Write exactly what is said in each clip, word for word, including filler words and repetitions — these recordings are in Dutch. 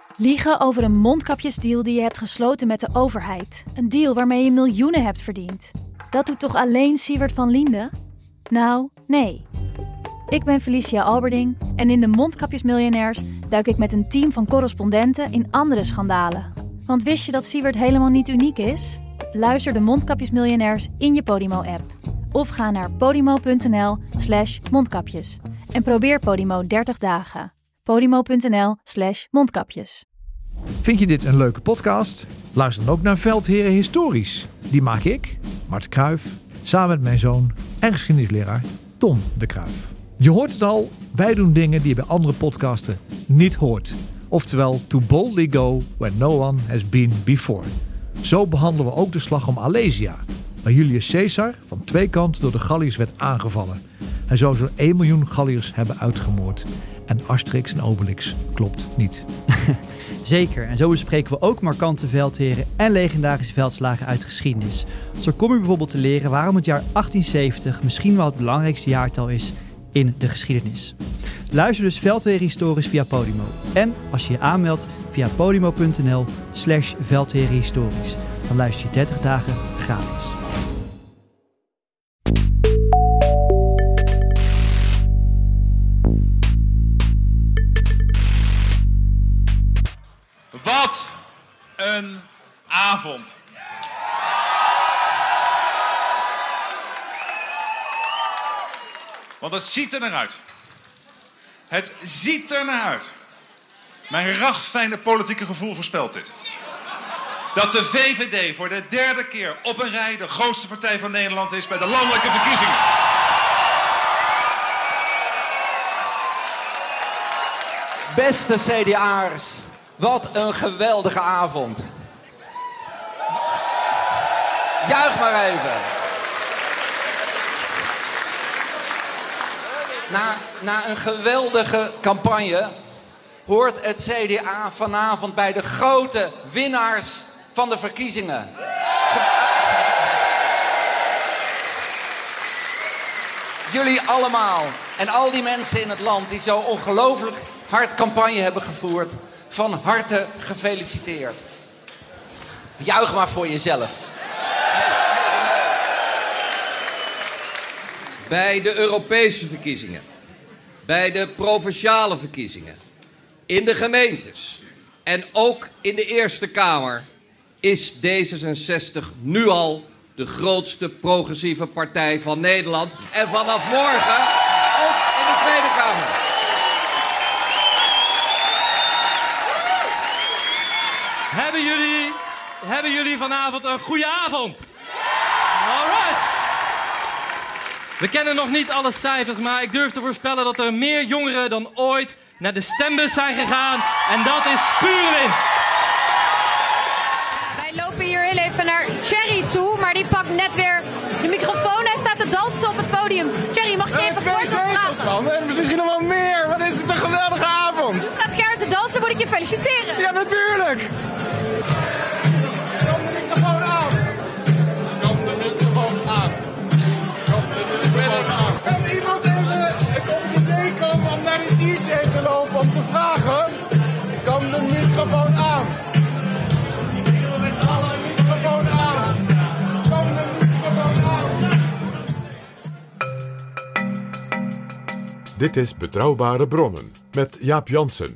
Liegen over een mondkapjesdeal die je hebt gesloten met de overheid. Een deal waarmee je miljoenen hebt verdiend. Dat doet toch alleen Siewert van Liende? Nou, nee. Ik ben Felicia Alberding en in de Mondkapjesmiljonairs duik ik met een team van correspondenten in andere schandalen. Want wist je dat Siewert helemaal niet uniek is? Luister de Mondkapjesmiljonairs in je Podimo-app. Of ga naar podimo.nl slash mondkapjes. En probeer Podimo dertig dagen. Podimo.nl slash mondkapjes. Vind je dit een leuke podcast? Luister dan ook naar Veldheren Historisch. Die maak ik, Mart Kruijf, samen met mijn zoon en geschiedenisleraar Tom de Kruijf. Je hoort het al, wij doen dingen die je bij andere podcasten niet hoort. Oftewel, to boldly go where no one has been before. Zo behandelen we ook de slag om Alesia, waar Julius Caesar van twee kanten door de Galliërs werd aangevallen. Hij zou zo'n één miljoen Galliërs hebben uitgemoord. En Asterix en Obelix klopt niet. Zeker, en zo bespreken we ook markante veldheren en legendarische veldslagen uit de geschiedenis. Zo kom je bijvoorbeeld te leren waarom het jaar achttienzeventig misschien wel het belangrijkste jaartal is in de geschiedenis. Luister dus Veldheren Historisch via Podimo. En als je je aanmeldt via podimo.nl slash Veldheren Historisch. Dan luister je dertig dagen gratis. Wat een avond. Want het ziet er naar uit. Het ziet er naar uit. Mijn ragfijne politieke gevoel voorspelt dit. Dat de V V D voor de derde keer op een rij de grootste partij van Nederland is bij de landelijke verkiezingen. Beste C D A'ers, wat een geweldige avond. Juich maar even. Na, na een geweldige campagne hoort het C D A vanavond bij de grote winnaars van de verkiezingen. Jullie allemaal en al die mensen in het land die zo ongelooflijk hard campagne hebben gevoerd, van harte gefeliciteerd. Juich maar voor jezelf. Bij de Europese verkiezingen, bij de provinciale verkiezingen, in de gemeentes en ook in de Eerste Kamer is D zesenzestig nu al de grootste progressieve partij van Nederland. En vanaf morgen ook in de Tweede Kamer. Hebben jullie, hebben jullie vanavond een goede avond? Alright. We kennen nog niet alle cijfers, maar ik durf te voorspellen dat er meer jongeren dan ooit naar de stembus zijn gegaan. En dat is pure winst. Wij lopen hier heel even naar Thierry toe, maar die pakt net weer de microfoon. Hij staat te dansen op het podium. Thierry, mag ik je even kort wat vragen? En misschien nog wel meer. Wat is het een geweldige avond. Je staat keihard te dansen, moet ik je feliciteren. Ja, natuurlijk. Kom de microfoon aan. Kom de microfoon aan. Kom de microfoon aan. Kan iemand even op het idee komen om naar de D J te lopen om te vragen? Kom de microfoon aan. Met alle microfoon aan. Kom de microfoon aan. Dit is Betrouwbare Bronnen met Jaap Jansen.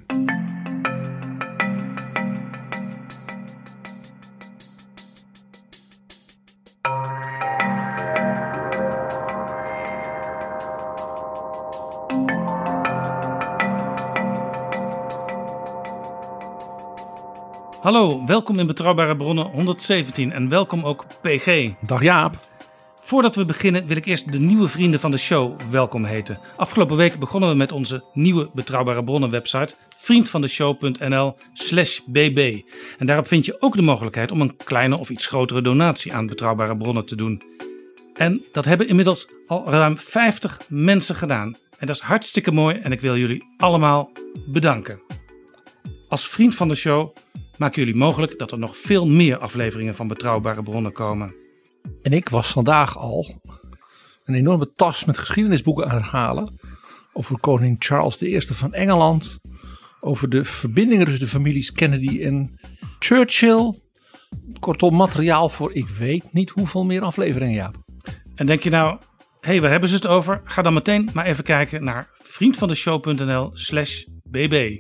Hallo, welkom in Betrouwbare Bronnen honderdzeventien en welkom ook P G. Dag Jaap. Voordat we beginnen wil ik eerst de nieuwe vrienden van de show welkom heten. Afgelopen week begonnen we met onze nieuwe Betrouwbare Bronnen website vriendvandeshow.nl slash bb. En daarop vind je ook de mogelijkheid om een kleine of iets grotere donatie aan Betrouwbare Bronnen te doen. En dat hebben inmiddels al ruim vijftig mensen gedaan. En dat is hartstikke mooi en ik wil jullie allemaal bedanken. Als vriend van de show maken jullie mogelijk dat er nog veel meer afleveringen van Betrouwbare Bronnen komen. En ik was vandaag al een enorme tas met geschiedenisboeken aan het halen. Over koning Charles de Eerste van Engeland. over de verbindingen tussen de families Kennedy en Churchill. Kortom, materiaal voor ik weet niet hoeveel meer afleveringen, Jaap. En denk je nou, hé, hey, waar hebben ze het over? Ga dan meteen maar even kijken naar vriendvandeshow.nl slash bb.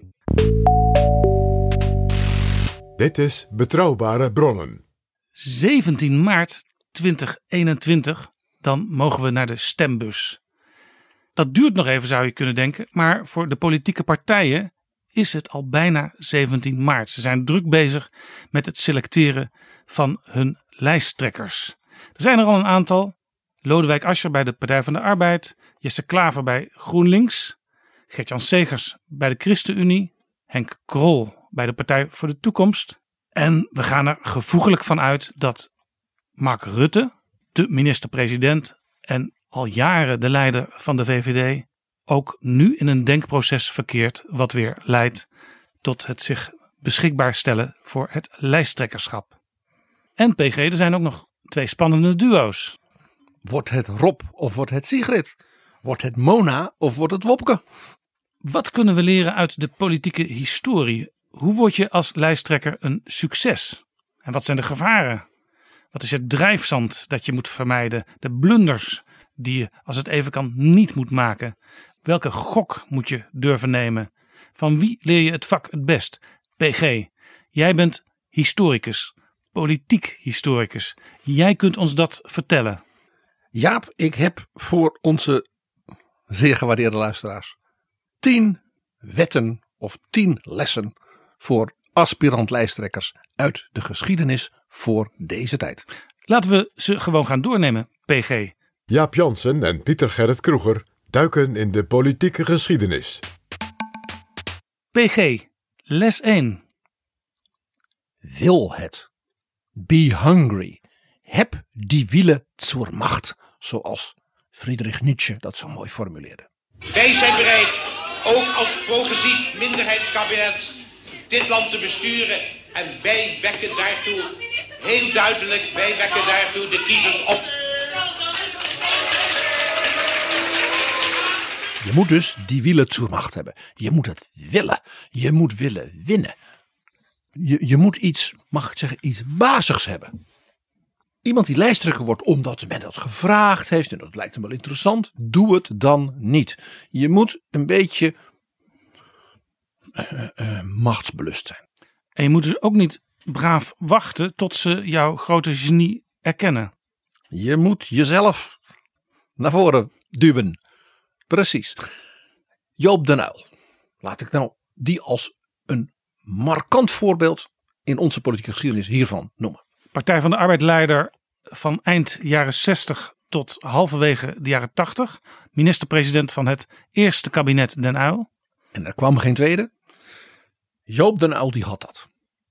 Dit is Betrouwbare Bronnen. zeventien maart tweeduizend eenentwintig, dan mogen we naar de stembus. Dat duurt nog even, zou je kunnen denken, maar voor de politieke partijen is het al bijna zeventien maart. Ze zijn druk bezig met het selecteren van hun lijsttrekkers. Er zijn er al een aantal. Lodewijk Asscher bij de Partij van de Arbeid, Jesse Klaver bij GroenLinks, Gert-Jan Segers bij de ChristenUnie, Henk Krol bij de Partij voor de Toekomst. En we gaan er gevoeglijk van uit dat Mark Rutte, de minister-president en al jaren de leider van de V V D, ook nu in een denkproces verkeert wat weer leidt tot het zich beschikbaar stellen voor het lijsttrekkerschap. En P G, er zijn ook nog twee spannende duo's. Wordt het Rob of wordt het Sigrid? Wordt het Mona of wordt het Wopke? Wat kunnen we leren uit de politieke historie? Hoe word je als lijsttrekker een succes? En wat zijn de gevaren? Wat is het drijfzand dat je moet vermijden? De blunders die je, als het even kan, niet moet maken? Welke gok moet je durven nemen? Van wie leer je het vak het best? P G, jij bent historicus, politiek historicus. Jij kunt ons dat vertellen. Jaap, ik heb voor onze zeer gewaardeerde luisteraars tien wetten of tien lessen voor aspirant lijsttrekkers uit de geschiedenis voor deze tijd. Laten we ze gewoon gaan doornemen, P G. Jaap Jansen en Pieter Gerrit Kroeger duiken in de politieke geschiedenis. P G, les één. Wil het. Be hungry. Heb die Wille zur Macht, zoals Friedrich Nietzsche dat zo mooi formuleerde. Wij zijn bereid, ook als progressief minderheidskabinet, dit land te besturen. En wij wekken daartoe, heel duidelijk, wij wekken daartoe de kiezers op. Je moet dus die Wille zur Macht hebben. Je moet het willen. Je moet willen winnen. Je, je moet iets, mag ik zeggen, iets bazigs hebben. Iemand die lijsttrekker wordt omdat men dat gevraagd heeft en dat lijkt hem wel interessant, doe het dan niet. Je moet een beetje uh, uh, machtsbelust zijn. En je moet dus ook niet braaf wachten tot ze jouw grote genie erkennen. Je moet jezelf naar voren duwen. Precies. Joop den Uyl. Laat ik nou die als een markant voorbeeld in onze politieke geschiedenis hiervan noemen. Partij van de Arbeid-leider van eind jaren zestig tot halverwege de jaren tachtig. Minister-president van het eerste kabinet Den Uyl. En er kwam geen tweede. Joop den Uyl die had dat.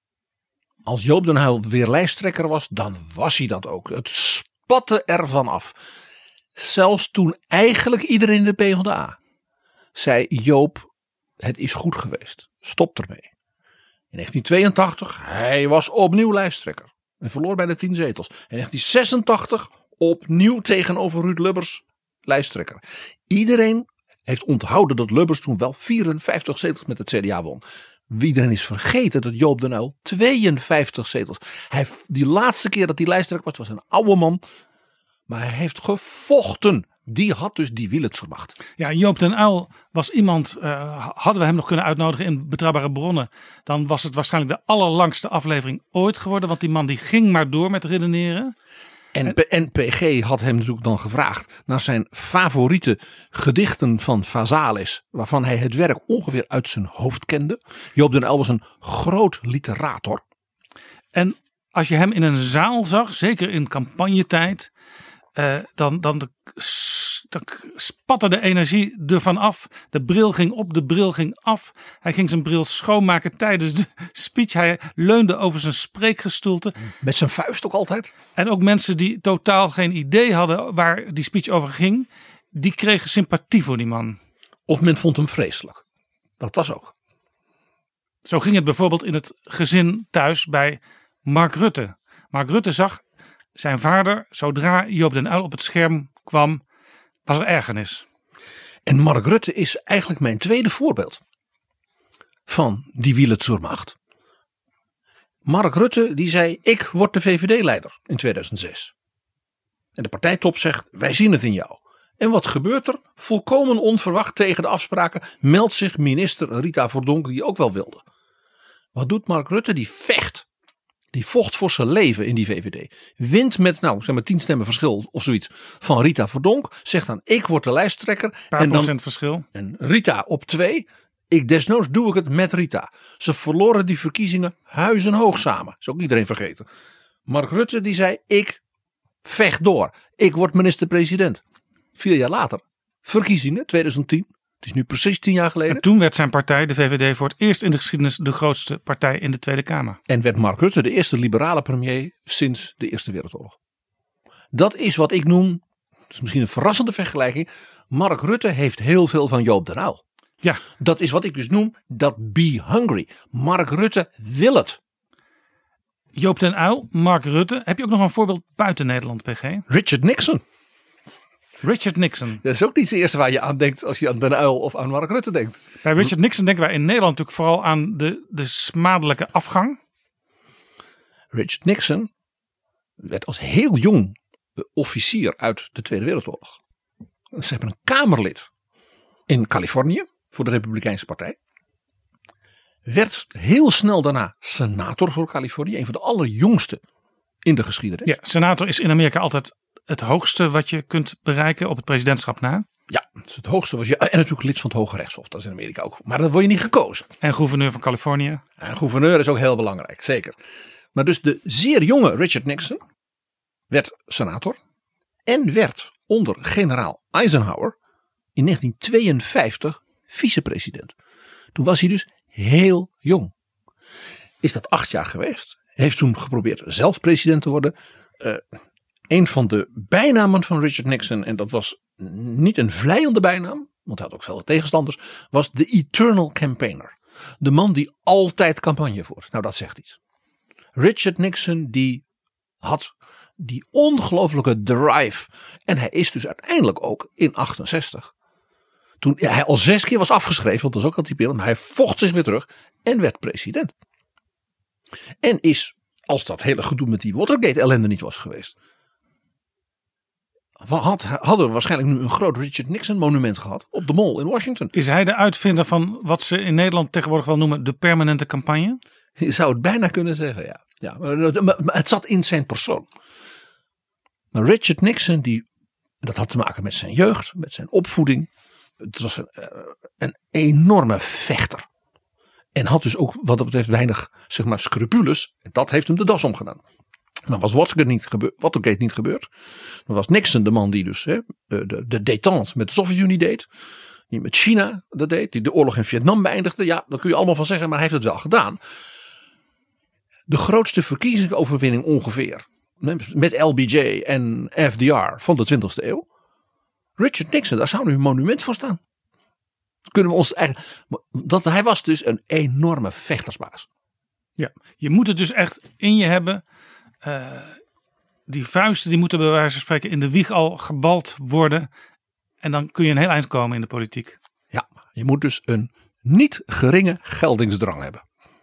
Als Joop den Uyl weer lijsttrekker was, dan was hij dat ook. Het spatte ervan af. Zelfs toen eigenlijk iedereen in de PvdA zei: Joop, het is goed geweest. Stop ermee. In negentien tweeëntachtig, hij was opnieuw lijsttrekker. En verloor bijna tien zetels. In negentien zesentachtig opnieuw tegenover Ruud Lubbers lijsttrekker. Iedereen heeft onthouden dat Lubbers toen wel vierenvijftig zetels met het C D A won. Iedereen is vergeten dat Joop den Uyl tweeënvijftig zetels. Hij, die laatste keer dat hij lijsttrekker was, was een oude man. Maar hij heeft gevochten. Die had dus die Wille zur Macht. Ja, Joop den Uyl was iemand, uh, hadden we hem nog kunnen uitnodigen in Betrouwbare Bronnen, dan was het waarschijnlijk de allerlangste aflevering ooit geworden. Want die man die ging maar door met redeneren. En, en P G had hem natuurlijk dan gevraagd naar zijn favoriete gedichten van Vazalis, waarvan hij het werk ongeveer uit zijn hoofd kende. Joop den Uyl was een groot literator. En als je hem in een zaal zag, zeker in campagnetijd, Uh, dan, dan, de, dan spatte de energie ervan af. De bril ging op, de bril ging af. Hij ging zijn bril schoonmaken tijdens de speech. Hij leunde over zijn spreekgestoelte. Met zijn vuist ook altijd. En ook mensen die totaal geen idee hadden waar die speech over ging, die kregen sympathie voor die man. Of men vond hem vreselijk. Dat was ook. Zo ging het bijvoorbeeld in het gezin thuis bij Mark Rutte. Mark Rutte zag zijn vader, zodra Joop den Uyl op het scherm kwam, was er ergernis. En Mark Rutte is eigenlijk mijn tweede voorbeeld. van die Wille zur Macht. Mark Rutte die zei, ik word de V V D-leider in tweeduizend zes. En de partijtop zegt, wij zien het in jou. En wat gebeurt er? Volkomen onverwacht tegen de afspraken meldt zich minister Rita Verdonk, die ook wel wilde. Wat doet Mark Rutte? Die vecht. Die vocht voor zijn leven in die V V D. Wint met nou zeg maar tien stemmen verschil of zoiets van Rita Verdonk. Zegt dan, ik word de lijsttrekker. Een paar en dan, procent verschil. En Rita op twee. Ik desnoods doe ik het met Rita. Ze verloren die verkiezingen huis en hoog samen. Is ook iedereen vergeten. Mark Rutte die zei, ik vecht door. Ik word minister-president. Vier jaar later. Verkiezingen tweeduizend tien. Het is nu precies tien jaar geleden. En toen werd zijn partij, de V V D, voor het eerst in de geschiedenis de grootste partij in de Tweede Kamer. En werd Mark Rutte de eerste liberale premier sinds de Eerste Wereldoorlog. Dat is wat ik noem, het is misschien een verrassende vergelijking. Mark Rutte heeft heel veel van Joop den Uyl. Ja. Dat is wat ik dus noem, dat be hungry. Mark Rutte wil het. Joop den Uyl, Mark Rutte. Heb je ook nog een voorbeeld buiten Nederland, P G? Richard Nixon. Richard Nixon. Dat is ook niet het eerste waar je aan denkt als je aan Den Uyl of aan Mark Rutte denkt. Bij Richard Nixon denken wij in Nederland natuurlijk vooral aan de, de smadelijke afgang. Richard Nixon werd als heel jong officier uit de Tweede Wereldoorlog. Ze hebben een kamerlid in Californië voor de Republikeinse Partij. Werd heel snel daarna senator voor Californië. Een van de allerjongste in de geschiedenis. Ja, senator is in Amerika altijd het hoogste wat je kunt bereiken op het presidentschap na. Ja, dat is het hoogste. Was je, en natuurlijk lid van het Hoge Rechtshof. Dat is in Amerika ook. Maar dan word je niet gekozen. En gouverneur van Californië. En gouverneur is ook heel belangrijk, zeker. Maar dus de zeer jonge Richard Nixon werd senator. En werd onder generaal Eisenhower in negentien tweeënvijftig vicepresident. Toen was hij dus heel jong. Is dat acht jaar geweest. Heeft toen geprobeerd zelf president te worden. Uh, een van de bijnamen van Richard Nixon, en dat was niet een vleiende bijnaam, want hij had ook veel tegenstanders, was de Eternal Campaigner. De man die altijd campagne voert. Nou, dat zegt iets. Richard Nixon die had die ongelooflijke drive. En hij is dus uiteindelijk ook in achtenzestig. Toen hij al zes keer was afgeschreven, want dat is ook al typerend, maar hij vocht zich weer terug en werd president. En is, als dat hele gedoe met die Watergate ellende niet was geweest, had, hadden we waarschijnlijk nu een groot Richard Nixon monument gehad op de Mall in Washington. Is hij de uitvinder van wat ze in Nederland tegenwoordig wel noemen de permanente campagne? Je zou het bijna kunnen zeggen, ja. ja maar, maar het zat in zijn persoon. Maar Richard Nixon, die, dat had te maken met zijn jeugd, met zijn opvoeding. Het was een, een enorme vechter. En had dus ook wat dat betreft weinig, zeg maar, scrupules. En dat heeft hem de das omgedaan. Dan was Watergate niet, gebe- Watergate niet gebeurd. Dan was Nixon de man die dus hè, de, de détente met de Sovjet-Unie deed. Die met China dat deed. Die de oorlog in Vietnam beëindigde. Ja, daar kun je allemaal van zeggen, maar hij heeft het wel gedaan. De grootste verkiezingsoverwinning ongeveer. Met L B J en F D R van de twintigste eeuw. Richard Nixon, daar zou nu een monument voor staan. Kunnen we ons eigenlijk. Dat hij was dus een enorme vechtersbaas. Ja, je moet het dus echt in je hebben. Uh, die vuisten die moeten bij wijze van spreken in de wieg al gebald worden. En dan kun je een heel eind komen in de politiek. Ja, je moet dus een niet geringe geldingsdrang hebben.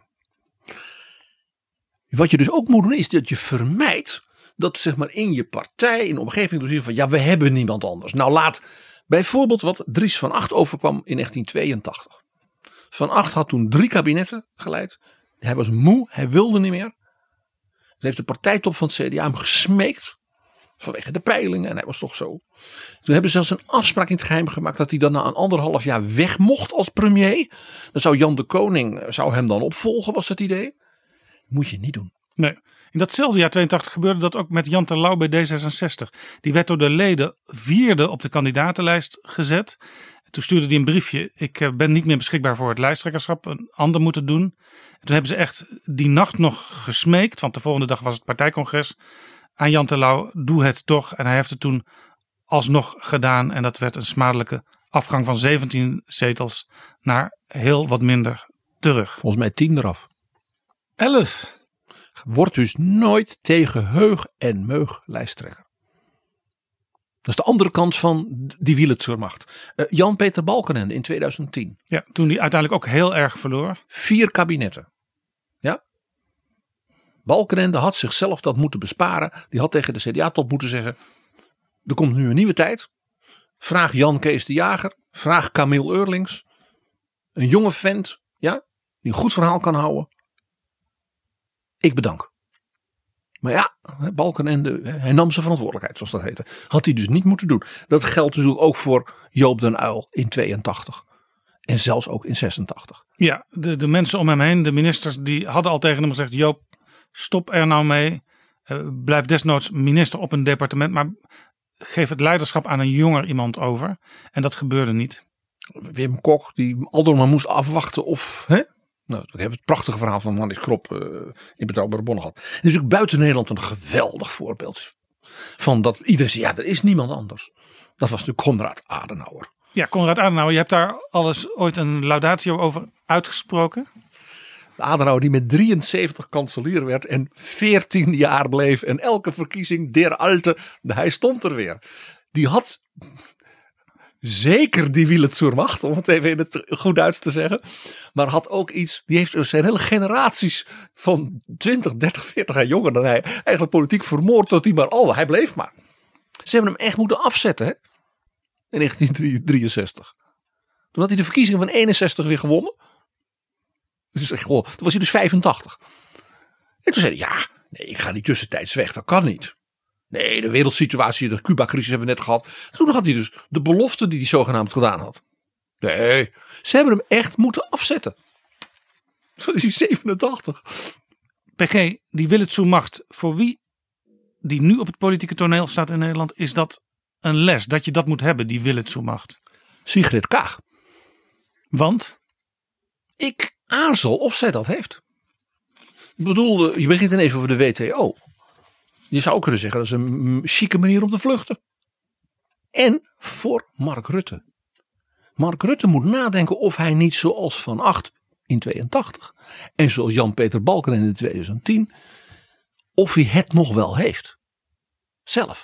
Wat je dus ook moet doen is dat je vermijdt dat zeg maar in je partij, in de omgeving, dus van ja, we hebben niemand anders. Nou, laat bijvoorbeeld wat Dries van Agt overkwam in negentien tweeëntachtig. Van Agt had toen drie kabinetten geleid. Hij was moe, hij wilde niet meer. Toen heeft de partijtop van het C D A hem gesmeekt vanwege de peilingen en hij was toch zo. Toen hebben ze zelfs een afspraak in het geheim gemaakt dat hij dan na een anderhalf jaar weg mocht als premier. Dan zou Jan de Koning zou hem dan opvolgen, was het idee. Moet je niet doen. Nee. In datzelfde jaar tweeëntachtig gebeurde dat ook met Jan Terlouw bij D zesenzestig. Die werd door de leden vierde op de kandidatenlijst gezet. Toen stuurde hij een briefje. Ik ben niet meer beschikbaar voor het lijsttrekkerschap. Een ander moet het doen. En toen hebben ze echt die nacht nog gesmeekt. Want de volgende dag was het partijcongres. Aan Jan Terlouw, doe het toch. En hij heeft het toen alsnog gedaan. En dat werd een smadelijke afgang van zeventien zetels naar heel wat minder terug. Volgens mij tien eraf. elf. Wordt dus nooit tegen heug en meug lijsttrekker. Dat is de andere kant van die Wielertsurmacht. Uh, Jan-Peter Balkenende in tweeduizend tien. Ja, toen hij uiteindelijk ook heel erg verloor. Vier kabinetten. Ja. Balkenende had zichzelf dat moeten besparen. Die had tegen de C D A-top moeten zeggen. Er komt nu een nieuwe tijd. Vraag Jan Kees de Jager. Vraag Camille Eurlings. Een jonge vent. Ja, die een goed verhaal kan houden. Ik bedank. Maar ja, Balkenende, hij nam zijn verantwoordelijkheid, zoals dat heette. Had hij dus niet moeten doen. Dat geldt natuurlijk ook voor Joop den Uyl in tweeëntachtig. En zelfs ook in zesentachtig. Ja, de, de mensen om hem heen, de ministers, die hadden al tegen hem gezegd. Joop, stop er nou mee. Uh, blijf desnoods minister op een departement. Maar geef het leiderschap aan een jonger iemand over. En dat gebeurde niet. Wim Kok, die aldoor maar moest afwachten of... Hè? Nou, we hebben het prachtige verhaal van Manis Krop uh, in Betrouwbare Bronnen gehad. Het is ook buiten Nederland een geweldig voorbeeld. Van dat iedereen zei, ja, er is niemand anders. Dat was natuurlijk Konrad Adenauer. Ja, Konrad Adenauer, je hebt daar alles ooit een laudatio over uitgesproken. Adenauer die met drieënzeventig kanselier werd en veertien jaar bleef. En elke verkiezing der alte, hij stond er weer. Die had... Zeker die Wielertsurmacht, om het even in het goed Duits te zeggen. Maar had ook iets, die heeft zijn hele generaties van twintig, dertig, veertig jaar jonger dan hij eigenlijk politiek vermoord. Dat hij maar, oh, hij bleef maar. Ze hebben hem echt moeten afzetten, hè? In negentien drieënzestig. Toen had hij de verkiezingen van eenenzestig weer gewonnen. Dus echt, toen was hij dus vijfentachtig. En toen zei hij, ja, nee, ik ga niet tussentijds weg, dat kan niet. Nee, de wereldsituatie, de Cuba-crisis hebben we net gehad. Toen had hij dus de belofte die hij zogenaamd gedaan had. Nee, ze hebben hem echt moeten afzetten. Toen is hij zevenentachtig. P G, die Willettsoe-macht, voor wie die nu op het politieke toneel staat in Nederland, is dat een les? Dat je dat moet hebben, die Willettsoe-macht? Sigrid Kaag. Want? Ik aarzel of zij dat heeft. Ik bedoel, je begint dan even over de W T O. Je zou kunnen zeggen dat is een chique manier om te vluchten. En voor Mark Rutte. Mark Rutte moet nadenken of hij niet zoals Van Agt in tweeëntachtig. En zoals Jan-Peter Balkenende in tweeduizend tien. Of hij het nog wel heeft. Zelf.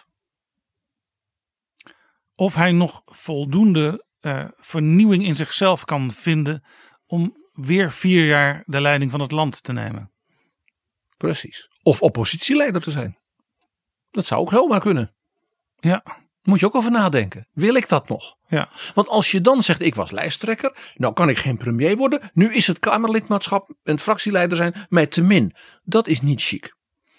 Of hij nog voldoende uh, vernieuwing in zichzelf kan vinden. Om weer vier jaar de leiding van het land te nemen. Precies. Of oppositieleider te zijn. Dat zou ook helemaal kunnen. Ja. Moet je ook over nadenken. Wil ik dat nog? Ja. Want als je dan zegt ik was lijsttrekker. Nou kan ik geen premier worden. Nu is het Kamerlidmaatschap en fractieleider zijn mij te min. Dat is niet chic.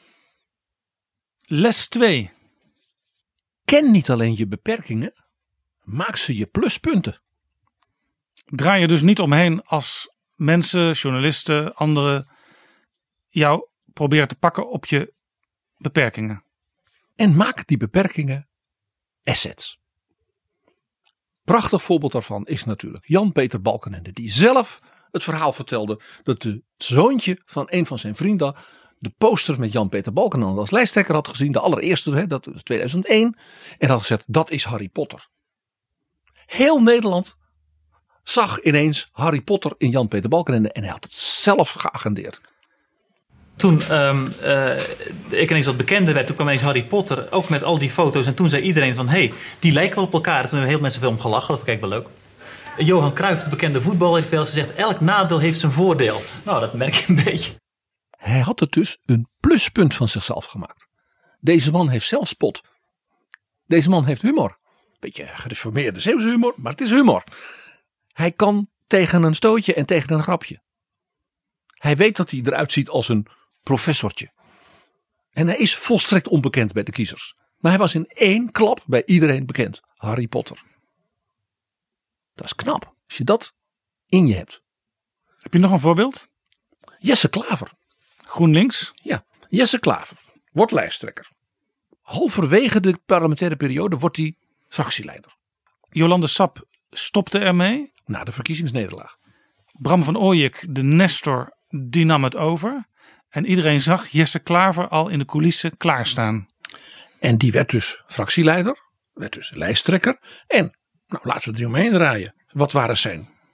Les twee. Ken niet alleen je beperkingen. Maak ze je pluspunten. Draai je dus niet omheen als mensen, journalisten, anderen jou proberen te pakken op je beperkingen. En maak die beperkingen assets. Prachtig voorbeeld daarvan is natuurlijk Jan-Peter Balkenende. Die zelf het verhaal vertelde dat de zoontje van een van zijn vrienden de poster met Jan-Peter Balkenende als lijsttrekker had gezien. De allereerste, hè, dat was tweeduizend één. En had gezegd dat is Harry Potter. Heel Nederland zag ineens Harry Potter in Jan-Peter Balkenende. En hij had het zelf geagendeerd. Toen um, uh, ik ineens wat bekender werd, toen kwam ineens Harry Potter, ook met al die foto's. En toen zei iedereen van, hé, hey, die lijken wel op elkaar. Toen hebben heel mensen veel om gelachen, dat vond ik wel leuk. Johan Cruijff, de bekende voetballer, heeft veel gezegd, elk nadeel heeft zijn voordeel. Nou, dat merk je een beetje. Hij had er dus een pluspunt van zichzelf gemaakt. Deze man heeft zelfspot. Deze man heeft humor. Beetje gereformeerde Zeeuwse humor, maar het is humor. Hij kan tegen een stootje en tegen een grapje. Hij weet dat hij eruit ziet als een professortje. En hij is volstrekt onbekend bij de kiezers. Maar hij was in één klap bij iedereen bekend. Harry Potter. Dat is knap. Als je dat in je hebt. Heb je nog een voorbeeld? Jesse Klaver. GroenLinks? Ja, Jesse Klaver. Wordt lijsttrekker. Halverwege de parlementaire periode wordt hij fractieleider. Jolande Sap stopte ermee. Na de verkiezingsnederlaag. Bram van Ooyek, de Nestor, die nam het over. En iedereen zag Jesse Klaver al in de coulissen klaarstaan. En die werd dus fractieleider. Werd dus lijsttrekker. En, nou laten we er omheen draaien. Wat waren zijn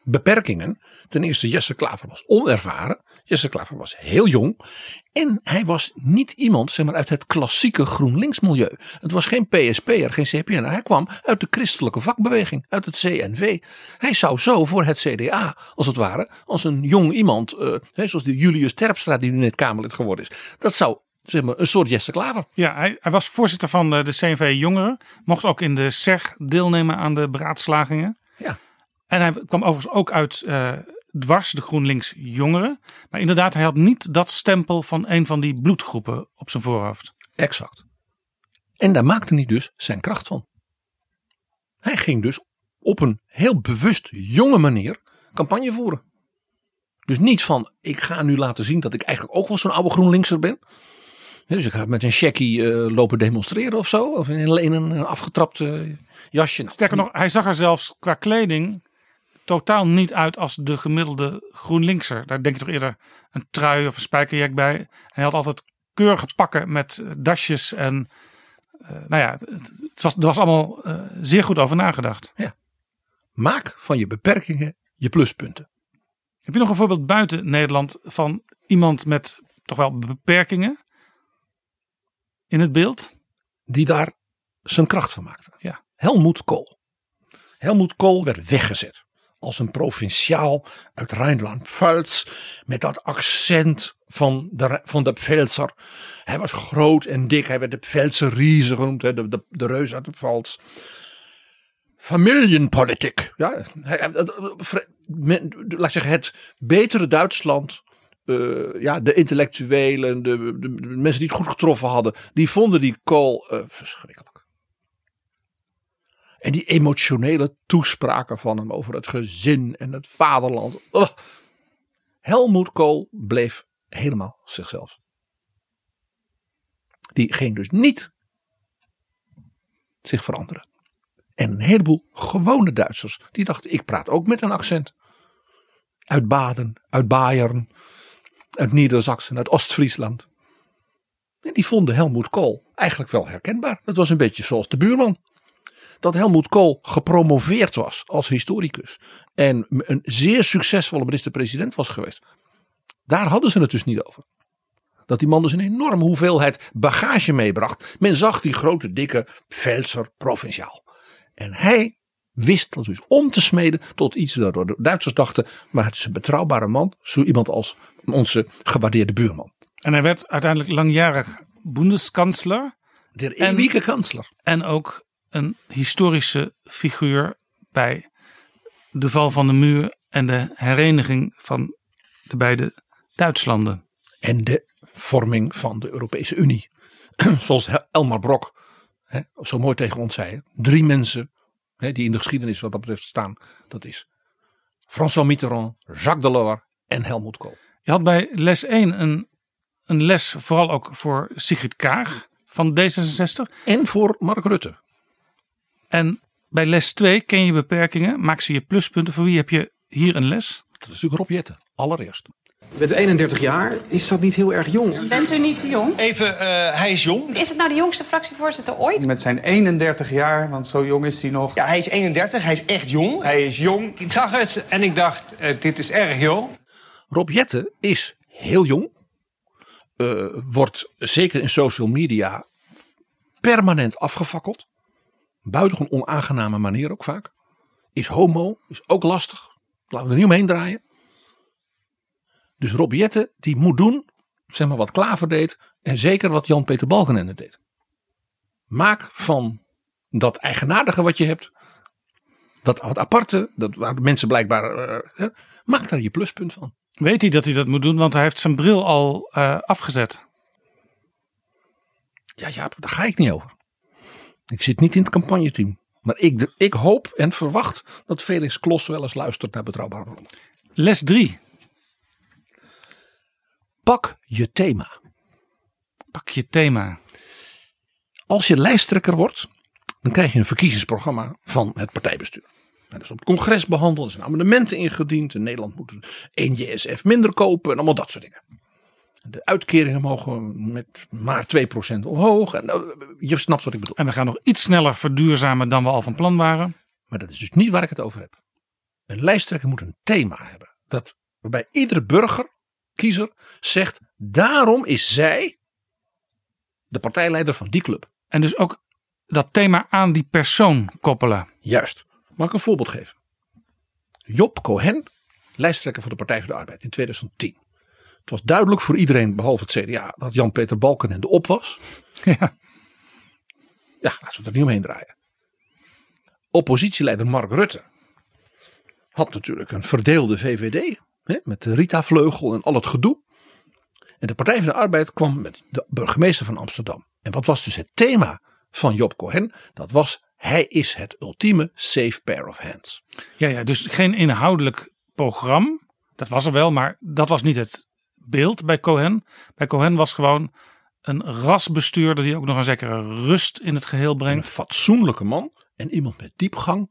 beperkingen. Ten eerste, Jesse Klaver was onervaren. Jesse Klaver was heel jong. En hij was niet iemand, zeg maar, uit het klassieke GroenLinks milieu. Het was geen P S P'er, geen C P N'er. Hij kwam uit de christelijke vakbeweging, uit het C N V. Hij zou zo voor het C D A, als het ware, als een jong iemand, uh, hè, zoals die Julius Terpstra, die nu net Kamerlid geworden is. Dat zou, zeg maar, een soort Jesse Klaver. Ja, hij, hij was voorzitter van de C N V Jongeren. Mocht ook in de S E R deelnemen aan de beraadslagingen. Ja. En hij kwam overigens ook uit uh, dwars, de GroenLinks Jongeren. Maar inderdaad, hij had niet dat stempel van een van die bloedgroepen op zijn voorhoofd. Exact. En daar maakte hij dus zijn kracht van. Hij ging dus op een heel bewust jonge manier campagne voeren. Dus niet van, ik ga nu laten zien dat ik eigenlijk ook wel zo'n oude GroenLinkser ben. Dus ik ga met een checkie uh, lopen demonstreren of zo. Of in een, in een afgetrapt uh, jasje. Nou, sterker nog, hij zag er zelfs qua kleding totaal niet uit als de gemiddelde GroenLinkser. Daar denk je toch eerder een trui of een spijkerjack bij. Hij had altijd keurige pakken met dasjes. En uh, nou ja, het, het was, er was allemaal uh, zeer goed over nagedacht. Ja. Maak van je beperkingen je pluspunten. Heb je nog een voorbeeld buiten Nederland van iemand met toch wel beperkingen in het beeld? Die daar zijn kracht van maakte. Ja. Helmoet Kool. Helmoet Kool werd weggezet als een provinciaal uit Rijnland-Pfalz met dat accent van de, van de Pfälzer. Hij was groot en dik. Hij werd de Pfälzer Riese genoemd. De, de, de reus uit de Pfalz. Familienpolitiek. Ja, laat ik zeggen, het betere Duitsland. Uh, ja, de intellectuelen, de, de, de mensen die het goed getroffen hadden, die vonden die Kool uh, verschrikkelijk. En die emotionele toespraken van hem over het gezin en het vaderland. Uh. Helmoet Kool bleef helemaal zichzelf. Die ging dus niet zich veranderen. En een heleboel gewone Duitsers die dachten, ik praat ook met een accent. Uit Baden, uit Bayern, uit Niedersachsen, uit Oost-Friesland. En die vonden Helmoet Kool eigenlijk wel herkenbaar. Dat was een beetje zoals de buurman. Dat Helmoet Kool gepromoveerd was als historicus. En een zeer succesvolle minister-president was geweest. Daar hadden ze het dus niet over. Dat die man dus een enorme hoeveelheid bagage meebracht. Men zag die grote dikke Pfälzer provinciaal. En hij wist dat dus om te smeden tot iets waardoor de Duitsers dachten, maar het is een betrouwbare man. Zo iemand als onze gewaardeerde buurman. En hij werd uiteindelijk langjarig Bundeskansler. De eeuwige kansler. En ook een historische figuur bij de val van de muur en de hereniging van de beide Duitslanden. En de vorming van de Europese Unie. Zoals Elmar Brok hè, zo mooi tegen ons zei. Drie mensen hè, die in de geschiedenis wat dat betreft staan. Dat is François Mitterrand, Jacques Delors en Helmoet Kool. Je had bij les één een, een les vooral ook voor Sigrid Kaag van D zesenzestig. En voor Mark Rutte. En bij les twee ken je beperkingen, maak ze je pluspunten. Voor wie heb je hier een les? Dat is natuurlijk Rob Jetten, allereerst. Je bent eenendertig jaar, is dat niet heel erg jong? Bent u niet te jong? Even, uh, hij is jong. Is het nou de jongste fractievoorzitter ooit? Met zijn eenendertig jaar, want zo jong is hij nog. Ja, hij is eenendertig, hij is echt jong. Hij is jong. Ik zag het en ik dacht, uh, dit is erg jong. Rob Jetten is heel jong. Uh, wordt zeker in social media permanent afgefakkeld. Buitengewoon onaangename manier ook vaak. Is homo, is ook lastig. Laten we er niet omheen draaien. Dus Rob Jetten die moet doen, zeg maar wat Klaver deed en zeker wat Jan-Peter Balkenende deed. Maak van dat eigenaardige wat je hebt, dat wat aparte, dat waar mensen blijkbaar, uh, maak daar je pluspunt van. Weet hij dat hij dat moet doen, want hij heeft zijn bril al uh, afgezet. Ja, ja, daar ga ik niet over. Ik zit niet in het campagneteam. Maar ik, ik hoop en verwacht dat Felix Klos wel eens luistert naar Betrouwbare Bronnen. Les drie. Pak je thema. Pak je thema. Als je lijsttrekker wordt, dan krijg je een verkiezingsprogramma van het partijbestuur. Dat is op het congres behandeld, er zijn amendementen ingediend. In Nederland moet één J S F minder kopen en allemaal dat soort dingen. De uitkeringen mogen met maar twee procent omhoog. En, je snapt wat ik bedoel. En we gaan nog iets sneller verduurzamen dan we al van plan waren. Maar dat is dus niet waar ik het over heb. een lijsttrekker moet een thema hebben. Dat, waarbij iedere burger, kiezer, zegt, daarom is zij de partijleider van die club. En dus ook dat thema aan die persoon koppelen. Juist. Mag ik een voorbeeld geven? Job Cohen, lijsttrekker van de Partij voor de Arbeid in tweeduizend tien. Het was duidelijk voor iedereen, behalve het C D A, dat Jan-Peter Balkenende op was. Ja. Ja, laten we het er niet omheen draaien. Oppositieleider Mark Rutte had natuurlijk een verdeelde V V D. Hè, met de Rita-vleugel en al het gedoe. En de Partij van de Arbeid kwam met de burgemeester van Amsterdam. En wat was dus het thema van Job Cohen? Dat was, hij is het ultieme safe pair of hands. Ja, ja, dus geen inhoudelijk programma. Dat was er wel, maar dat was niet het beeld bij Cohen. Bij Cohen was gewoon een rasbestuurder die ook nog een zekere rust in het geheel brengt. Een fatsoenlijke man en iemand met diepgang.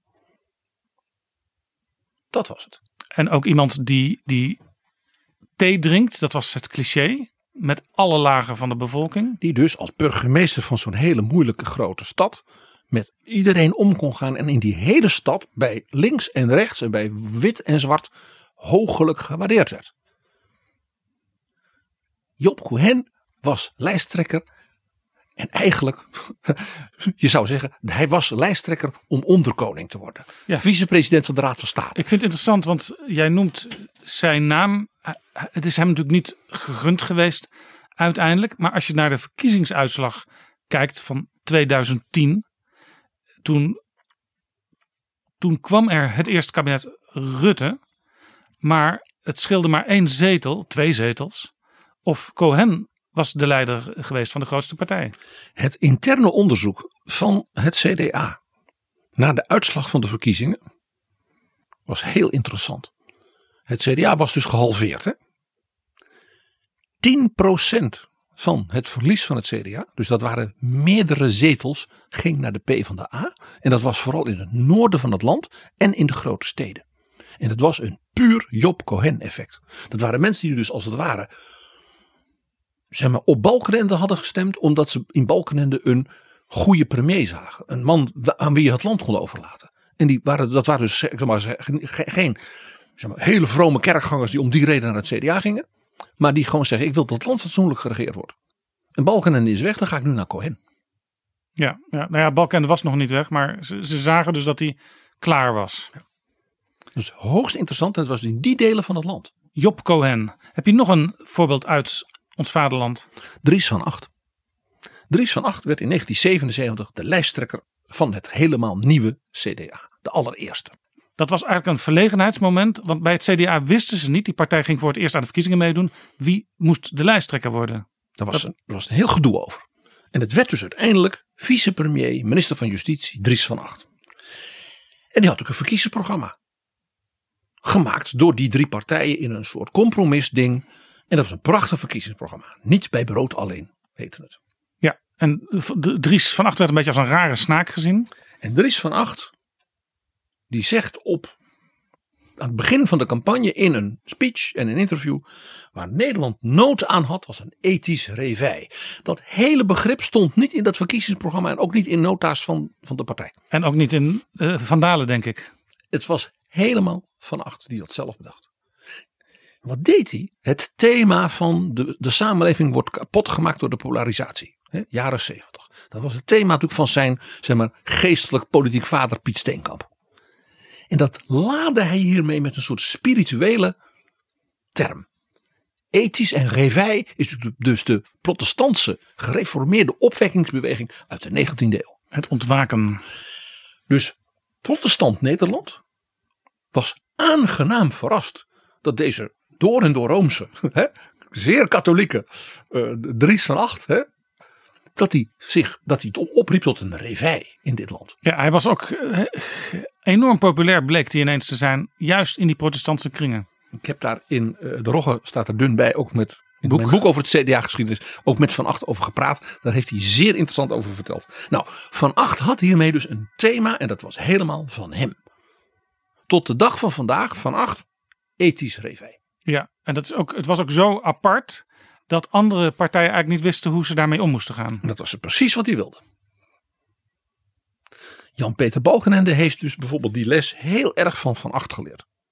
Dat was het. En ook iemand die, die thee drinkt, dat was het cliché. Met alle lagen van de bevolking. Die dus als burgemeester van zo'n hele moeilijke grote stad met iedereen om kon gaan. En in die hele stad bij links en rechts en bij wit en zwart hoogelijk gewaardeerd werd. Job Cohen was lijsttrekker. En eigenlijk, je zou zeggen, hij was lijsttrekker om onderkoning te worden. Ja. Vicepresident van de Raad van State. Ik vind het interessant, want jij noemt zijn naam. Het is hem natuurlijk niet gegund geweest uiteindelijk. Maar als je naar de verkiezingsuitslag kijkt van tweeduizend tien. Toen, toen kwam er het eerste kabinet Rutte. Maar het scheelde maar één zetel, twee zetels. Of Cohen was de leider geweest van de grootste partij. Het interne onderzoek van het C D A naar de uitslag van de verkiezingen was heel interessant. Het C D A was dus gehalveerd. Hè? tien procent van het verlies van het C D A, dus dat waren meerdere zetels, ging naar de PvdA. En dat was vooral in het noorden van het land en in de grote steden. En dat was een puur Job Cohen effect. Dat waren mensen die dus als het ware, zeg maar, op Balkenende hadden gestemd, omdat ze in Balkenende een goede premier zagen. Een man aan wie je het land kon overlaten. En die waren, dat waren dus zeg maar, geen zeg maar, hele vrome kerkgangers die om die reden naar het C D A gingen. Maar die gewoon zeggen, ik wil dat het land fatsoenlijk geregeerd wordt. En Balkenende is weg, dan ga ik nu naar Cohen. Ja, ja, nou ja, Balkenende was nog niet weg, maar ze, ze zagen dus dat hij klaar was. Ja. Dus hoogst interessant, het was in die delen van het land. Job Cohen. Heb je nog een voorbeeld uit ons vaderland? Dries van Acht. Dries van Acht werd in negentien zevenenzeventig de lijsttrekker van het helemaal nieuwe C D A. De allereerste. Dat was eigenlijk een verlegenheidsmoment. Want bij het C D A wisten ze niet. Die partij ging voor het eerst aan de verkiezingen meedoen. Wie moest de lijsttrekker worden? Daar was, een, er was een heel gedoe over. En het werd dus uiteindelijk vicepremier, minister van Justitie, Dries van Acht. En die had ook een verkiezingsprogramma. Gemaakt door die drie partijen in een soort compromisding. En dat was een prachtig verkiezingsprogramma. Niet bij brood alleen, heette het. Ja, en Dries van Acht werd een beetje als een rare snaak gezien. En Dries van Acht, die zegt op aan het begin van de campagne in een speech en een interview, waar Nederland nood aan had, was een ethisch reveil. Dat hele begrip stond niet in dat verkiezingsprogramma en ook niet in nota's van, van de partij. En ook niet in uh, Van Dalen, denk ik. Het was helemaal Van Acht die dat zelf bedacht. Wat deed hij? Het thema van de, de samenleving wordt kapot gemaakt door de polarisatie. Hè, jaren zeventig. Dat was het thema natuurlijk van zijn, zeg maar, geestelijk politiek vader Piet Steenkamp. En dat laadde hij hiermee met een soort spirituele term. Ethisch en reveil is dus de protestantse gereformeerde opwekkingsbeweging uit de negentiende eeuw. Het ontwaken. Dus protestant Nederland was aangenaam verrast dat deze door en door Roomse, hè, zeer katholieke uh, Dries van Acht, hè, dat hij zich dat hij opriep tot een reveil in dit land. Ja, hij was ook uh, enorm populair, bleek hij ineens te zijn, juist in die protestantse kringen. Ik heb daar in uh, de Rogge staat er dun bij, ook met in boek. mijn boek over het C D A-geschiedenis, ook met Van Acht over gepraat. Daar heeft hij zeer interessant over verteld. Nou, Van Acht had hiermee dus een thema en dat was helemaal van hem. Tot de dag van vandaag, Van Acht, ethisch reveil. Ja, en dat is ook, het was ook zo apart dat andere partijen eigenlijk niet wisten hoe ze daarmee om moesten gaan. Dat was precies wat hij wilde. Jan-Peter Balkenende heeft dus bijvoorbeeld die les heel erg van Van Acht geleerd.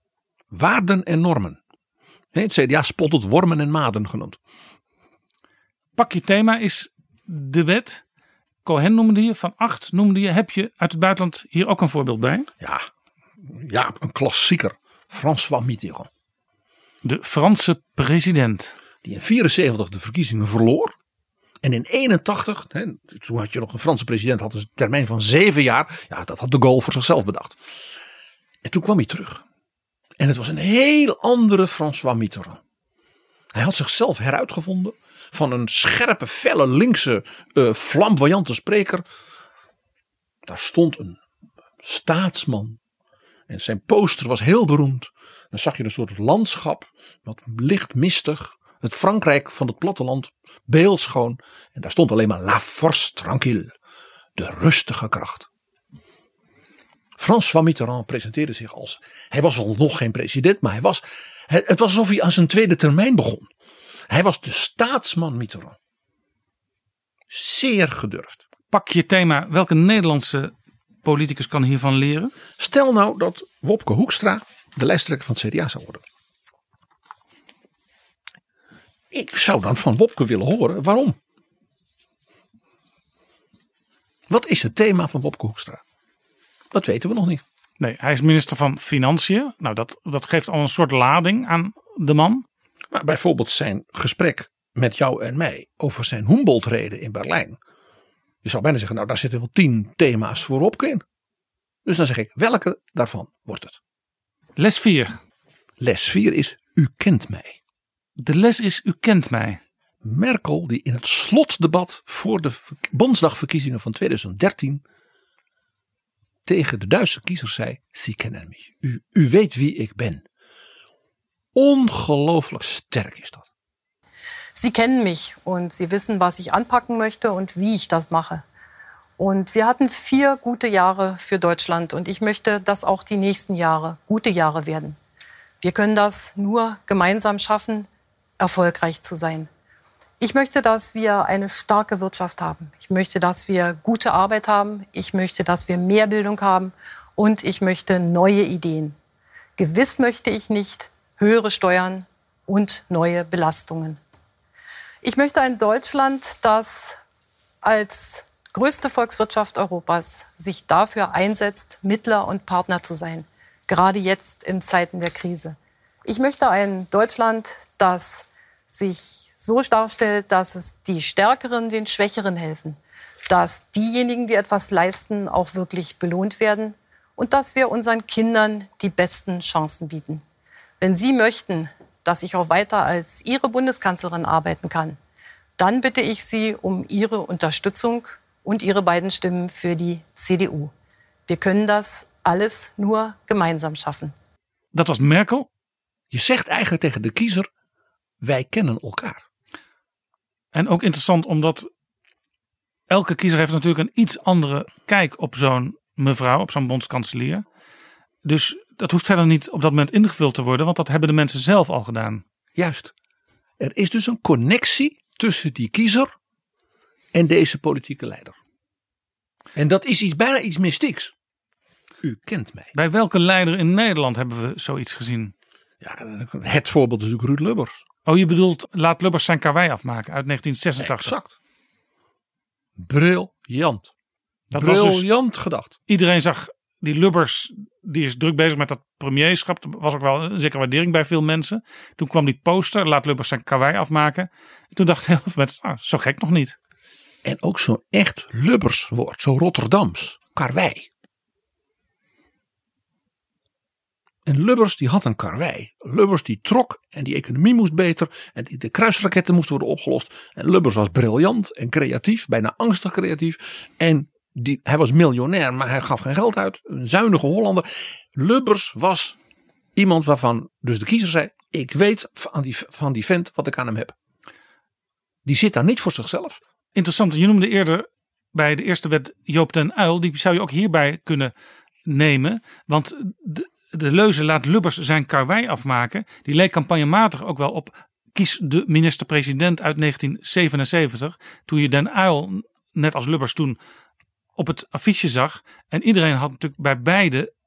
Waarden en normen. Het C D A spot het wormen en maden genoemd. Pak je thema is de wet. Cohen noemde je, Van Acht noemde je. Heb je uit het buitenland hier ook een voorbeeld bij? Ja, ja een klassieker. François Mitterrand. De Franse president. Die in vierenzeventig de verkiezingen verloor. En in eenentachtig, hè, toen had je nog een Franse president, had een termijn van zeven jaar. Ja, dat had de Gaulle voor zichzelf bedacht. En toen kwam hij terug. En het was een heel andere François Mitterrand. Hij had zichzelf heruitgevonden. Van een scherpe, felle, linkse, uh, flamboyante spreker. Daar stond een staatsman. En zijn poster was heel beroemd. Dan zag je een soort landschap. Wat licht mistig. Het Frankrijk van het platteland. Beeldschoon. En daar stond alleen maar La Force Tranquille. De rustige kracht. François Mitterrand presenteerde zich als. Hij was wel nog geen president. Maar hij was. Het was alsof hij aan zijn tweede termijn begon. Hij was de staatsman Mitterrand. Zeer gedurfd. Pak je thema. Welke Nederlandse politicus kan hiervan leren? Stel nou dat Wopke Hoekstra de lijsttrekker van het C D A zou worden. Ik zou dan van Wopke willen horen waarom. Wat is het thema van Wopke Hoekstra? Dat weten we nog niet. Nee, hij is minister van Financiën. Nou, dat, dat geeft al een soort lading aan de man. Maar bijvoorbeeld zijn gesprek met jou en mij over zijn Humboldt-rede in Berlijn. Je zou bijna zeggen, nou daar zitten wel tien thema's voor Wopke in. Dus dan zeg ik, welke daarvan wordt het? Les vier. Les vier is, u kent mij. De les is, u kent mij. Merkel die in het slotdebat voor de Bondsdagverkiezingen van tweeduizend dertien tegen de Duitse kiezers zei, Sie kennen mich. U, u weet wie ik ben. Ongelooflijk sterk is dat. Sie kennen mich und Sie wissen, was ich anpacken möchte und wie ich das mache. Und wir hatten vier gute Jahre für Deutschland und ich möchte, dass auch die nächsten Jahre gute Jahre werden. Wir können das nur gemeinsam schaffen, erfolgreich zu sein. Ich möchte, dass wir eine starke Wirtschaft haben. Ich möchte, dass wir gute Arbeit haben. Ich möchte, dass wir mehr Bildung haben und ich möchte neue Ideen. Gewiss möchte ich nicht höhere Steuern und neue Belastungen. Ich möchte ein Deutschland, das als größte Volkswirtschaft Europas sich dafür einsetzt, Mittler und Partner zu sein, gerade jetzt in Zeiten der Krise. Ich möchte ein Deutschland, das sich so darstellt, dass es die Stärkeren den Schwächeren helfen, dass diejenigen, die etwas leisten, auch wirklich belohnt werden und dass wir unseren Kindern die besten Chancen bieten. Wenn Sie möchten, dass ich auch weiter als Ihre Bundeskanzlerin arbeiten kann, dann bitte ich Sie um Ihre Unterstützung und Ihre beiden Stimmen für die C D U. Wir können das alles nur gemeinsam schaffen. Dat was Merkel. Je zegt eigenlijk tegen de kiezer, wij kennen elkaar. En ook interessant omdat elke kiezer heeft natuurlijk een iets andere kijk op zo'n mevrouw, op zo'n bondskanselier. Dus dat hoeft verder niet op dat moment ingevuld te worden, want dat hebben de mensen zelf al gedaan. Juist. Er is dus een connectie tussen die kiezer en deze politieke leider. En dat is iets, bijna iets mystieks. U kent mij. Bij welke leider in Nederland hebben we zoiets gezien? Ja, het voorbeeld is natuurlijk Ruud Lubbers. Oh, je bedoelt, laat Lubbers zijn karwei afmaken uit negentien zesentachtig. Exact. Briljant. Dat Briljant was dus, gedacht. Iedereen zag die Lubbers, die is druk bezig met dat premierschap. Er was ook wel een zekere waardering bij veel mensen. Toen kwam die poster, laat Lubbers zijn karwei afmaken. En toen dachten heel veel mensen, ah, zo gek nog niet. En ook zo'n echt Lubbers woord, zo Rotterdams, karwei. En Lubbers die had een karwei. Lubbers die trok en die economie moest beter. En die, de kruisraketten moesten worden opgelost. En Lubbers was briljant en creatief, bijna angstig creatief. En die, hij was miljonair, maar hij gaf geen geld uit. Een zuinige Hollander. Lubbers was iemand waarvan dus de kiezer zei, ik weet van die, van die vent wat ik aan hem heb. Die zit daar niet voor zichzelf. Interessant, je noemde eerder bij de eerste wet Joop den Uyl. Die zou je ook hierbij kunnen nemen. Want de, de leuze laat Lubbers zijn karwei afmaken. Die leek campagnematig ook wel op kies de minister-president uit negentien zevenenzeventig. Toen je den Uyl, net als Lubbers toen, op het affiche zag. En iedereen had natuurlijk bij beide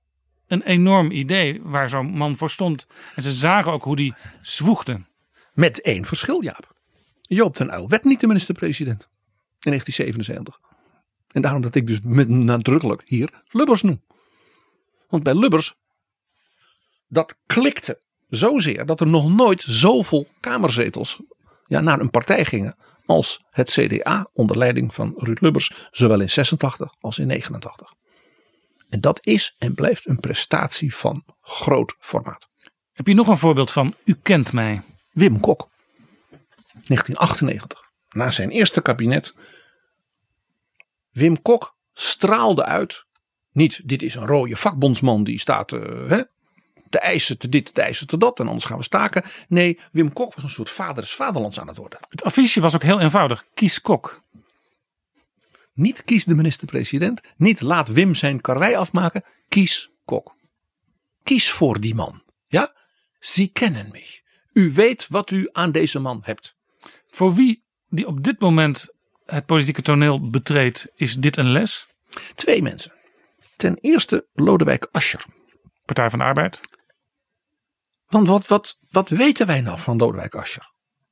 een enorm idee waar zo'n man voor stond. En ze zagen ook hoe die zwoegde. Met één verschil, Jaap. Joop den Uyl werd niet de minister-president in negentien zevenenzeventig. En daarom dat ik dus met nadrukkelijk hier Lubbers noem. Want bij Lubbers, dat klikte zozeer dat er nog nooit zoveel kamerzetels ja, naar een partij gingen als het C D A onder leiding van Ruud Lubbers, zowel in zesentachtig als in negenentachtig. En dat is en blijft een prestatie van groot formaat. Heb je nog een voorbeeld van U kent mij? Wim Kok, negentien achtennegentig, na zijn eerste kabinet. Wim Kok straalde uit, niet dit is een rode vakbondsman die staat uh, hè, te eisen te dit, te eisen te dat en anders gaan we staken. Nee, Wim Kok was een soort vader des vaderlands aan het worden. Het affiche was ook heel eenvoudig, kies Kok. Niet kies de minister-president, niet laat Wim zijn karwei afmaken, kies Kok. Kies voor die man, ja? Sie kennen mich. U weet wat u aan deze man hebt. Voor wie die op dit moment het politieke toneel betreedt, is dit een les? Twee mensen. Ten eerste Lodewijk Asscher. Partij van de Arbeid. Want wat, wat, wat weten wij nou van Lodewijk Asscher?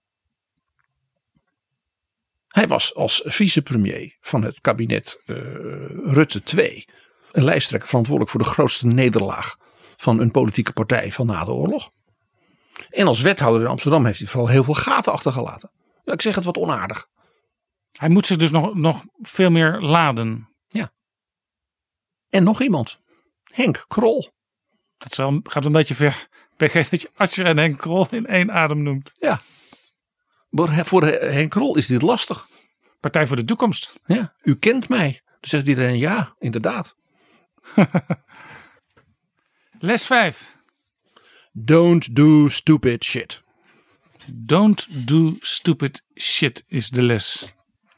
Hij was als vicepremier van het kabinet uh, Rutte twee een lijsttrekker verantwoordelijk voor de grootste nederlaag van een politieke partij van na de oorlog. En als wethouder in Amsterdam heeft hij vooral heel veel gaten achtergelaten. Ja, ik zeg het wat onaardig. Hij moet zich dus nog, nog veel meer laden. Ja. En nog iemand. Henk Krol. Dat is wel, gaat een beetje ver. Dat je Asscher en Henk Krol in één adem noemt. Ja. Maar voor Henk Krol is dit lastig. Partij voor de toekomst. Ja. U kent mij. Dan zegt iedereen ja, inderdaad. Les vijf. Don't do stupid shit. Don't do stupid shit is de les.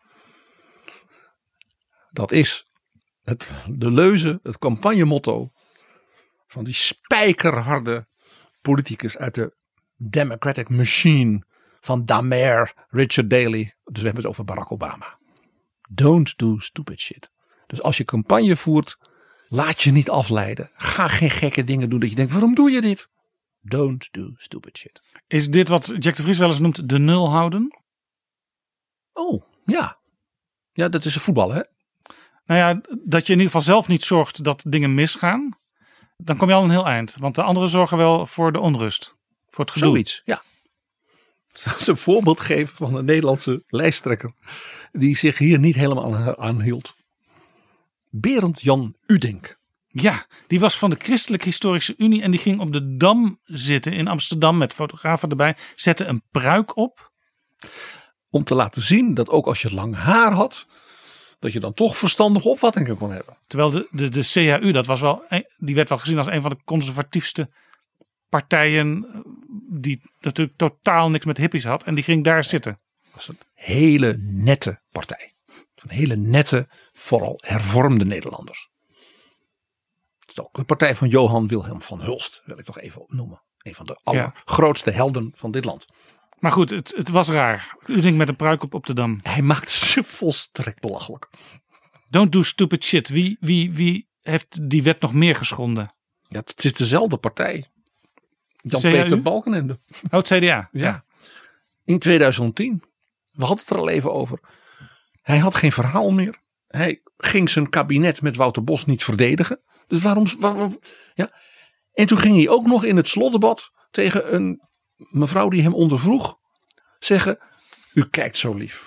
Dat is het, de leuze, het campagnemotto van die spijkerharde politicus uit de Democratic Machine van Damer, Richard Daley. Dus we hebben het over Barack Obama. Don't do stupid shit. Dus als je campagne voert, laat je niet afleiden. Ga geen gekke dingen doen dat je denkt, waarom doe je dit? Don't do stupid shit. Is dit wat Jack de Vries wel eens noemt de nul houden? Oh, ja. Ja, dat is een voetbal, hè? Nou ja, dat je in ieder geval zelf niet zorgt dat dingen misgaan. Dan kom je al een heel eind. Want de anderen zorgen wel voor de onrust. Voor het gedoe. Zoiets, ja. Dat is een voorbeeld geven van een Nederlandse lijsttrekker. Die zich hier niet helemaal aan hield. Berend Jan Udink. Ja, die was van de Christelijke Historische Unie. En die ging op de Dam zitten in Amsterdam met fotografen erbij. Zette een pruik op. Om te laten zien dat ook als je lang haar had, dat je dan toch verstandige opvattingen kon hebben. Terwijl de, de, de C H U, dat was wel, die werd wel gezien als een van de conservatiefste partijen die natuurlijk totaal niks met hippies had. En die ging daar zitten. Dat was een hele nette partij. Een hele nette, vooral hervormde Nederlanders. Het is ook de partij van Johan Wilhelm van Hulst, wil ik toch even opnoemen. Een van de allergrootste ja. helden van dit land. Maar goed, het, het was raar. U denkt met een pruik op op de Dam. Hij maakt ze volstrekt belachelijk. Don't do stupid shit. Wie, wie, wie heeft die wet nog meer geschonden? Ja, het is dezelfde partij. Jan-Peter Balkenende. Oh, het C D A. Ja. ja. In tweeduizend tien. We hadden het er al even over. Hij had geen verhaal meer. Hij ging zijn kabinet met Wouter Bos niet verdedigen. Dus waarom, waarom ja. En toen ging hij ook nog in het slotdebat tegen een mevrouw die hem ondervroeg zeggen, u kijkt zo lief.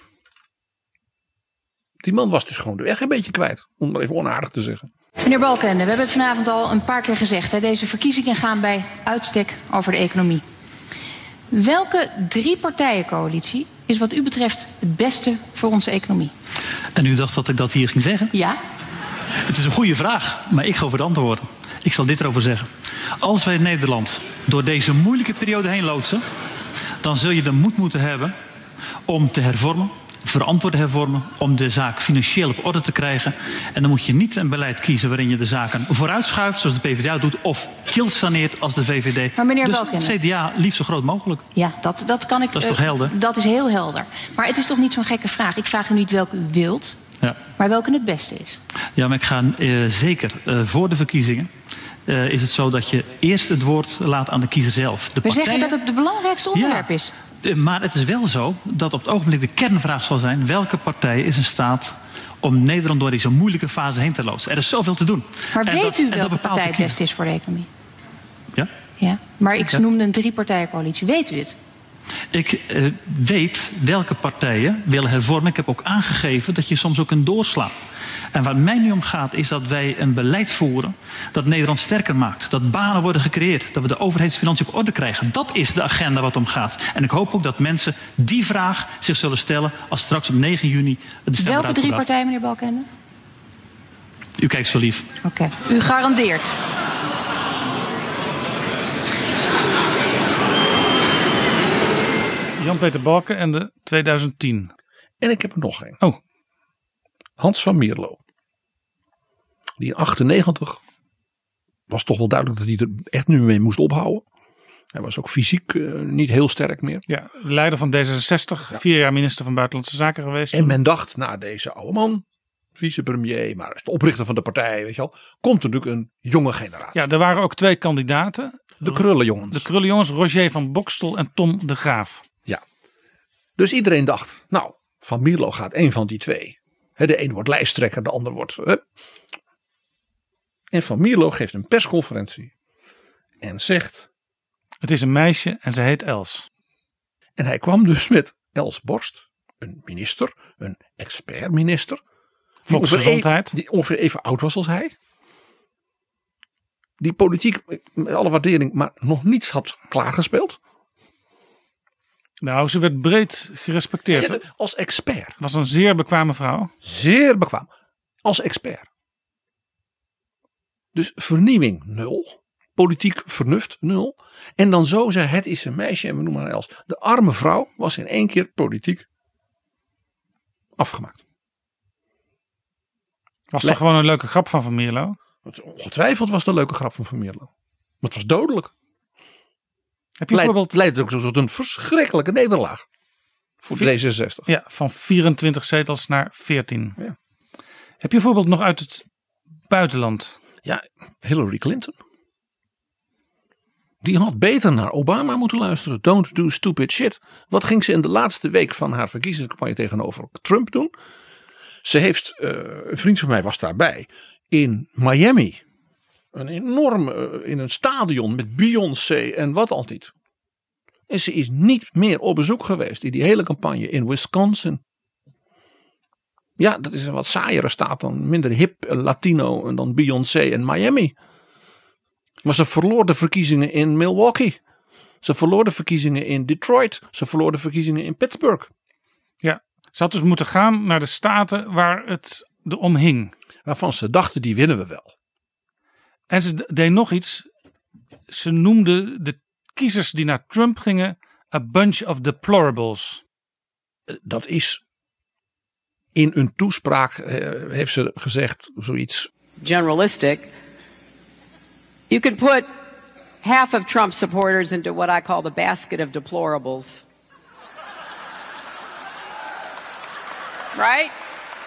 Die man was dus gewoon de weg een beetje kwijt, om maar even onaardig te zeggen. Meneer Balkenende, we hebben het vanavond al een paar keer gezegd. Hè? Deze verkiezingen gaan bij uitstek over de economie. Welke drie partijencoalitie is wat u betreft het beste voor onze economie? En u dacht dat ik dat hier ging zeggen? Ja. Het is een goede vraag, maar ik ga over het antwoorden. Ik zal dit erover zeggen. Als wij Nederland door deze moeilijke periode heen loodsen, dan zul je de moed moeten hebben om te hervormen, verantwoord hervormen, om de zaak financieel op orde te krijgen. En dan moet je niet een beleid kiezen waarin je de zaken vooruitschuift, zoals de P v d A doet, of kilt saneert als de V V D. Maar meneer dus Balkenende, het C D A liefst zo groot mogelijk. Ja, dat, dat kan ik. Dat is toch helder? Uh, dat is heel helder. Maar het is toch niet zo'n gekke vraag. Ik vraag u niet welke u wilt, ja. maar welke het beste is. Ja, maar ik ga uh, zeker uh, voor de verkiezingen uh, is het zo dat je eerst het woord laat aan de kiezer zelf. De We partijen, zeggen dat het het belangrijkste onderwerp ja, is. De, maar het is wel zo dat op het ogenblik de kernvraag zal zijn... welke partij is in staat om Nederland door deze moeilijke fase heen te loodsen. Er is zoveel te doen. Maar en weet dat, u welke partij het beste is voor de economie? Ja? Ja, maar ik Ja. noemde een drie-partijencoalitie. Weet u het? Ik uh, weet welke partijen willen hervormen. Ik heb ook aangegeven dat je soms ook kunt doorslaan. En waar het mij nu om gaat is dat wij een beleid voeren dat Nederland sterker maakt. Dat banen worden gecreëerd. Dat we de overheidsfinanciën op orde krijgen. Dat is de agenda wat om gaat. En ik hoop ook dat mensen die vraag zich zullen stellen als straks op negen juni de stem Welke wordt drie uitgebracht. partijen, meneer Balkenende? U kijkt zo lief. Oké, okay. U garandeert. Jan-Peter Balkenende twintig tien. En ik heb er nog een. Oh. Hans van Mierlo. Die in achtennegentig was toch wel duidelijk dat hij er echt nu mee moest ophouden. Hij was ook fysiek uh, niet heel sterk meer. Ja, leider van D zesenzestig, ja. Vier jaar minister van Buitenlandse Zaken geweest. En men dacht, nou deze oude man, vicepremier, maar is de oprichter van de partij, weet je wel, komt er natuurlijk een jonge generatie. Ja, er waren ook twee kandidaten. De krullenjongens. De krullenjongens, Roger van Bokstel en Tom de Graaf. Ja. Dus iedereen dacht, nou, Van Mierlo gaat een van die twee. He, de een wordt lijsttrekker, de ander wordt... He. En Van Mierlo geeft een persconferentie en zegt... Het is een meisje en ze heet Els. En hij kwam dus met Els Borst, een minister, een expertminister. Volksgezondheid. Die ongeveer even oud was als hij. Die politiek, met alle waardering, maar nog niets had klaargespeeld. Nou, ze werd breed gerespecteerd. Ja, als expert. Was een zeer bekwame vrouw. Zeer bekwaam. Als expert. Dus vernieuwing nul. Politiek vernuft nul. En dan zo zei het is een meisje en we noemen haar Els. De arme vrouw was in één keer politiek afgemaakt. Was toch gewoon een leuke grap van Van Mierlo? Ongetwijfeld was het een leuke grap van Van Mierlo. Maar het was dodelijk. Heb je Leid, bijvoorbeeld... leidt ook tot een verschrikkelijke nederlaag. Voor D zesenzestig. Ja, van vierentwintig zetels naar veertien. Ja. Heb je bijvoorbeeld nog uit het buitenland? Ja, Hillary Clinton. Die had beter naar Obama moeten luisteren. Don't do stupid shit. Wat ging ze in de laatste week van haar verkiezingscampagne tegenover Trump doen? Ze heeft, uh, een vriend van mij was daarbij, in Miami. Een enorm, uh, in een stadion met Beyoncé en wat al niet. En ze is niet meer op bezoek geweest in die hele campagne in Wisconsin. Ja, dat is een wat saaiere staat dan, minder hip, Latino en dan Beyoncé en Miami. Maar ze verloor de verkiezingen in Milwaukee. Ze verloor de verkiezingen in Detroit. Ze verloor de verkiezingen in Pittsburgh. Ja, ze had dus moeten gaan naar de staten waar het erom hing. Waarvan ze dachten, die winnen we wel. En ze deed nog iets. Ze noemde de kiezers die naar Trump gingen a bunch of deplorables. Dat is in een toespraak, heeft ze gezegd, zoiets. Generalistic. You can put half of Trump supporters into what I call the basket of deplorables. Right?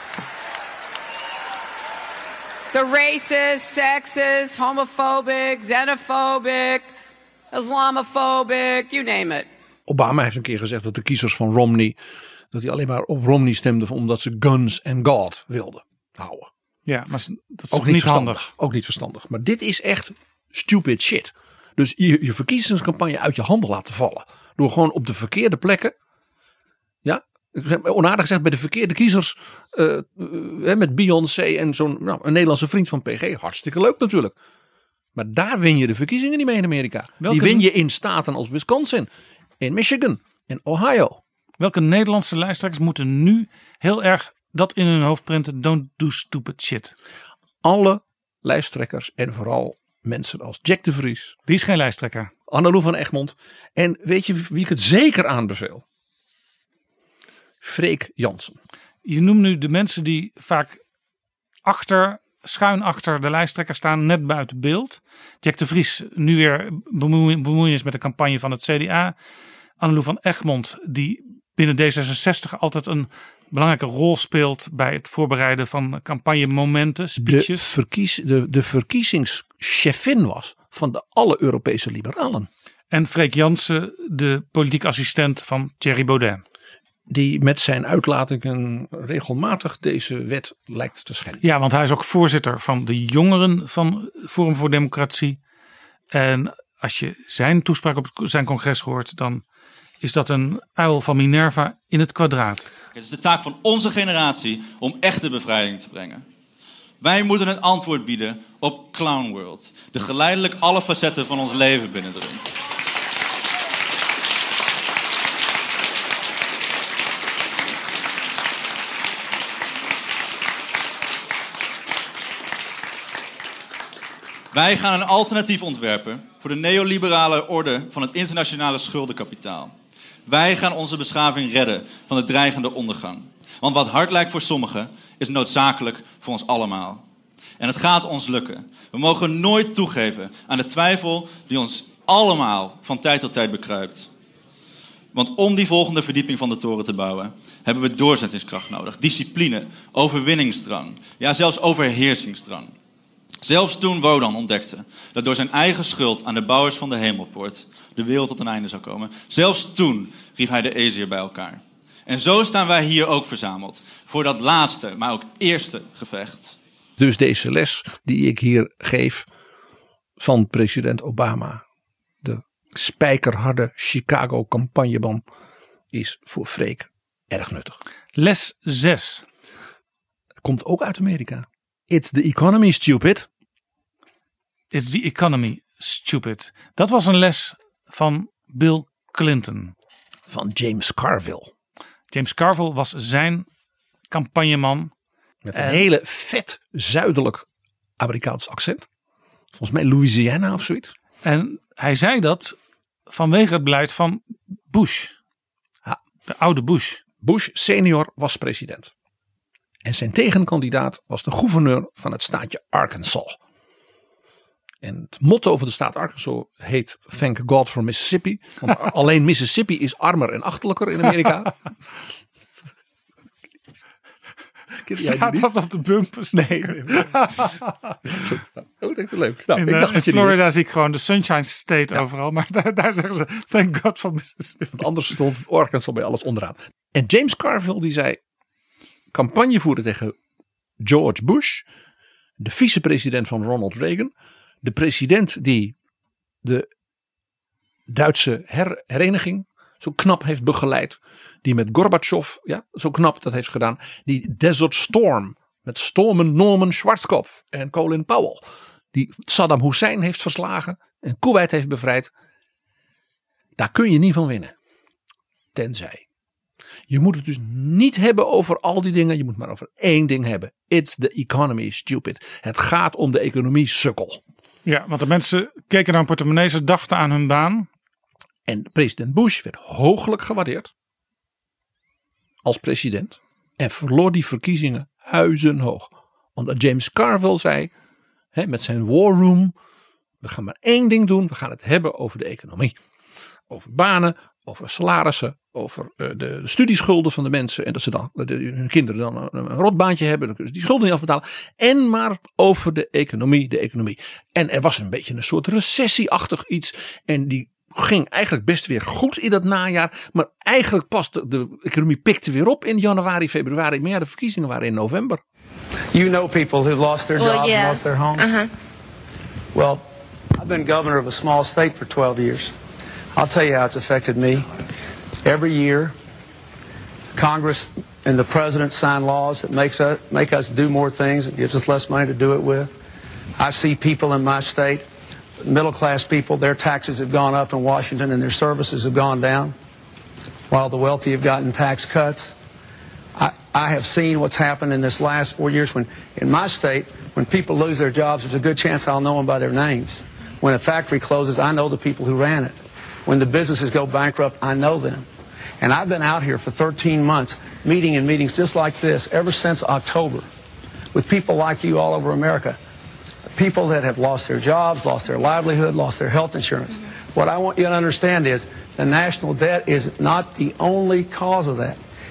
The racist, sexist, homophobic, xenophobic, Islamophobic, you name it. Obama heeft een keer gezegd dat de kiezers van Romney, dat hij alleen maar op Romney stemde omdat ze guns and God wilden houden. Ja, maar dat is ook niet, niet niet handig. Ook niet verstandig. Maar dit is echt stupid shit. Dus je, je verkiezingscampagne uit je handen laten vallen. Door gewoon op de verkeerde plekken. Ja, onaardig gezegd bij de verkeerde kiezers. Uh, uh, met Beyoncé en zo'n nou, een Nederlandse vriend van P G. Hartstikke leuk natuurlijk. Maar daar win je de verkiezingen niet mee in Amerika. Welke... Die win je in staten als Wisconsin, in Michigan, in Ohio. Welke Nederlandse lijsttrekkers moeten nu heel erg dat in hun hoofd printen? Don't do stupid shit. Alle lijsttrekkers en vooral mensen als Jack de Vries. Die is geen lijsttrekker. Anneloe van Egmond. En weet je wie ik het zeker aanbeveel? Freek Jansen. Je noemt nu de mensen die vaak achter, schuin achter de lijsttrekker staan, net buiten beeld. Jack de Vries nu weer bemoeienis met de campagne van het C D A. Anneloe van Egmond die binnen D zesenzestig altijd een belangrijke rol speelt bij het voorbereiden van campagnemomenten, speeches. De, verkies, de, de verkiezingschefin was van de alle Europese liberalen. En Freek Jansen, de politiek assistent van Thierry Baudet. Die met zijn uitlatingen regelmatig deze wet lijkt te schenden. Ja, want hij is ook voorzitter van de jongeren van Forum voor Democratie. En als je zijn toespraak op zijn congres hoort, dan is dat een uil van Minerva in het kwadraat. Het is de taak van onze generatie om echte bevrijding te brengen. Wij moeten een antwoord bieden op Clown World. De geleidelijk alle facetten van ons leven binnendringt. Wij gaan een alternatief ontwerpen voor de neoliberale orde van het internationale schuldenkapitaal. Wij gaan onze beschaving redden van de dreigende ondergang. Want wat hard lijkt voor sommigen, is noodzakelijk voor ons allemaal. En het gaat ons lukken. We mogen nooit toegeven aan de twijfel die ons allemaal van tijd tot tijd bekruipt. Want om die volgende verdieping van de toren te bouwen, hebben we doorzettingskracht nodig. Discipline, overwinningsdrang, ja zelfs overheersingsdrang. Zelfs toen Wodan ontdekte dat door zijn eigen schuld aan de bouwers van de hemelpoort de wereld tot een einde zou komen. Zelfs toen riep hij de Eziër bij elkaar. En zo staan wij hier ook verzameld. Voor dat laatste, maar ook eerste gevecht. Dus deze les die ik hier geef van president Obama. De spijkerharde Chicago campagnebom is voor Freek erg nuttig. Les zes. Komt ook uit Amerika. It's the economy, stupid. It's the economy, stupid. Dat was een les van Bill Clinton. Van James Carville. James Carville was zijn campagneman. Met een en... hele vet zuidelijk Amerikaans accent. Volgens mij Louisiana of zoiets. En hij zei dat vanwege het beleid van Bush. Ja. De oude Bush. Bush senior was president. En zijn tegenkandidaat was de gouverneur van het staatje Arkansas. En het motto van de staat Arkansas heet Thank God for Mississippi. Want alleen Mississippi is armer en achterlijker in Amerika. Staat dat op de bumpers? Nee. nee, nee. Goed. Oh, dat is leuk. Nou, in ik dacht in dat je Florida zie ik gewoon de Sunshine State ja. overal. Maar daar, daar zeggen ze Thank God for Mississippi. Want anders stond Arkansas bij alles onderaan. En James Carville die zei campagne voeren tegen George Bush. De vicepresident van Ronald Reagan. De president die de Duitse her- hereniging zo knap heeft begeleid. Die met Gorbachev ja, zo knap dat heeft gedaan. Die Desert Storm met Stormen Norman Schwarzkopf en Colin Powell. Die Saddam Hussein heeft verslagen en Kuwait heeft bevrijd. Daar kun je niet van winnen. Tenzij. Je moet het dus niet hebben over al die dingen. Je moet maar over één ding hebben. It's the economy, stupid. Het gaat om de economie, sukkel. Ja, want de mensen keken naar hun portemonnee. Ze dachten aan hun baan. En president Bush werd hooglijk gewaardeerd. Als president. En verloor die verkiezingen huizenhoog. Omdat James Carville zei. Hè, met zijn war room. We gaan maar één ding doen. We gaan het hebben over de economie. Over banen. Over salarissen. Over uh, de, de studieschulden van de mensen. En dat ze dan de, hun kinderen dan een, een rotbaantje hebben. Dan kunnen ze die schulden niet afbetalen. En maar over de economie. De economie. En er was een beetje een soort recessieachtig iets. En die ging eigenlijk best weer goed in dat najaar. Maar eigenlijk pas de, de economie pikte weer op in januari, februari. Maar ja, de verkiezingen waren in november. You know people who lost their well, jobs yeah. and lost their homes? Uh-huh. Well, I've been governor of a small state for twelve years. I'll tell you how it's affected me. Every year, Congress and the president sign laws that makes us, make us do more things and gives us less money to do it with. I see people in my state, middle class people, their taxes have gone up in Washington and their services have gone down, while the wealthy have gotten tax cuts. I, I have seen what's happened in this last four years when, in my state, when people lose their jobs, there's a good chance I'll know them by their names. When a factory closes, I know the people who ran it. When the businesses go bankrupt, I know them. And I've been out here for thirteen months, meeting in meetings just like this, ever since October, with people like you all over America. People that have lost their jobs, lost their livelihood, lost their health insurance. What I want you to understand is the national debt is not the only cause of that.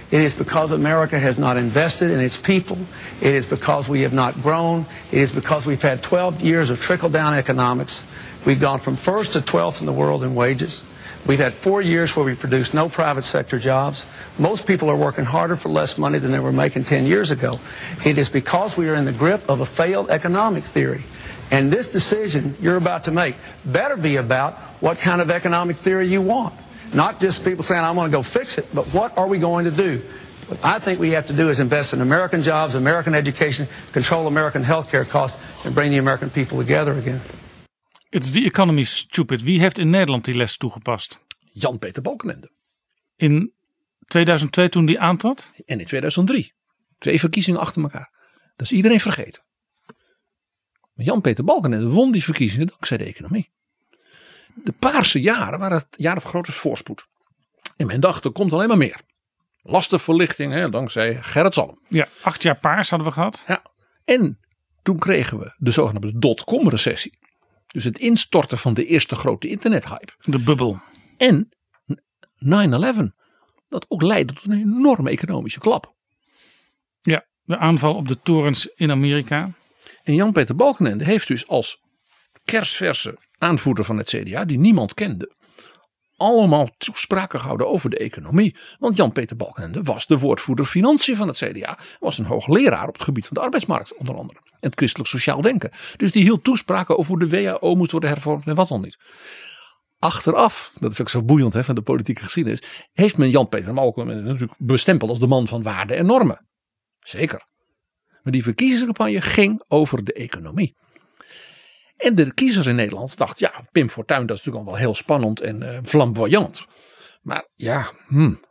It is because America has not invested in its people. It is because we have not grown. It is because we've had twelve years of trickle-down economics. We've gone from first to twelfth in the world in wages. We've had four years where we produced no private sector jobs. Most people are working harder for less money than they were making ten years ago. It is because we are in the grip of a failed economic theory. And this decision you're about to make better be about what kind of economic theory you want. Not just people saying, I'm going to go fix it, but what are we going to do? What I think we have to do is invest in American jobs, American education, control American healthcare costs, and bring the American people together again. It's the economy, stupid. Wie heeft in Nederland die les toegepast? Jan-Peter Balkenende. In tweeduizend twee toen die aantrad? En in tweeduizend drie. Twee verkiezingen achter elkaar. Dat is iedereen vergeten. Maar Jan-Peter Balkenende won die verkiezingen dankzij de economie. De paarse jaren waren het jaren van grote voorspoed. En men dacht, er komt alleen maar meer. Lastenverlichting, hè, dankzij Gerrit Salm. Ja, acht jaar paars hadden we gehad. Ja. En toen kregen we de zogenaamde dotcom recessie. Dus het instorten van de eerste grote internethype. De bubbel. En nine eleven. Dat ook leidde tot een enorme economische klap. Ja, de aanval op de torens in Amerika. En Jan-Peter Balkenende heeft dus als kersverse aanvoerder van het C D A, die niemand kende, allemaal toespraken gehouden over de economie. Want Jan-Peter Balkenende was de woordvoerder financiën van het C D A. Was een hoogleraar op het gebied van de arbeidsmarkt onder andere. En het christelijk sociaal denken. Dus die hield toespraken over hoe de W H O moet worden hervormd en wat dan niet. Achteraf, dat is ook zo boeiend hè, van de politieke geschiedenis, heeft men Jan-Peter Balkenende natuurlijk bestempeld als de man van waarden en normen. Zeker. Maar die verkiezingscampagne ging over de economie. En de kiezers in Nederland dachten, ja, Pim Fortuyn, dat is natuurlijk al wel heel spannend en uh, flamboyant. Maar ja, hmm.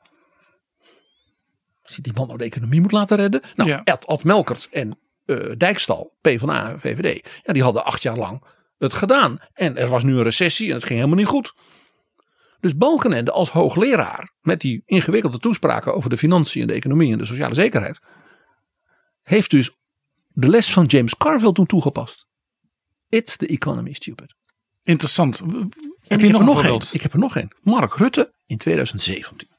als je die man nou de economie moet laten redden. Nou, ja. Ed, Ad Melkert en uh, Dijkstal, PvdA en V V D, ja, die hadden acht jaar lang het gedaan. En er was nu een recessie en het ging helemaal niet goed. Dus Balkenende als hoogleraar, met die ingewikkelde toespraken over de financiën en de economie en de sociale zekerheid, heeft dus de les van James Carville toen toegepast. It's the economy, stupid. Interessant. En heb je je nog er een nog voorbeeld? een? Ik heb er nog een. Mark Rutte in tweeduizend zeventien.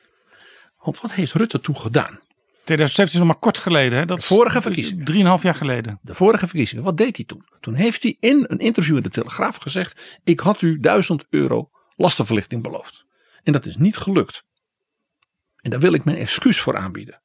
Want wat heeft Rutte toen gedaan? tweeduizend zeventien is nog maar kort geleden. Hè? Dat de vorige verkiezingen. Drieënhalf jaar geleden. De vorige verkiezingen. Wat deed hij toen? Toen heeft hij in een interview in de Telegraaf gezegd, ik had u duizend euro lastenverlichting beloofd. En dat is niet gelukt. En daar wil ik mijn excuus voor aanbieden.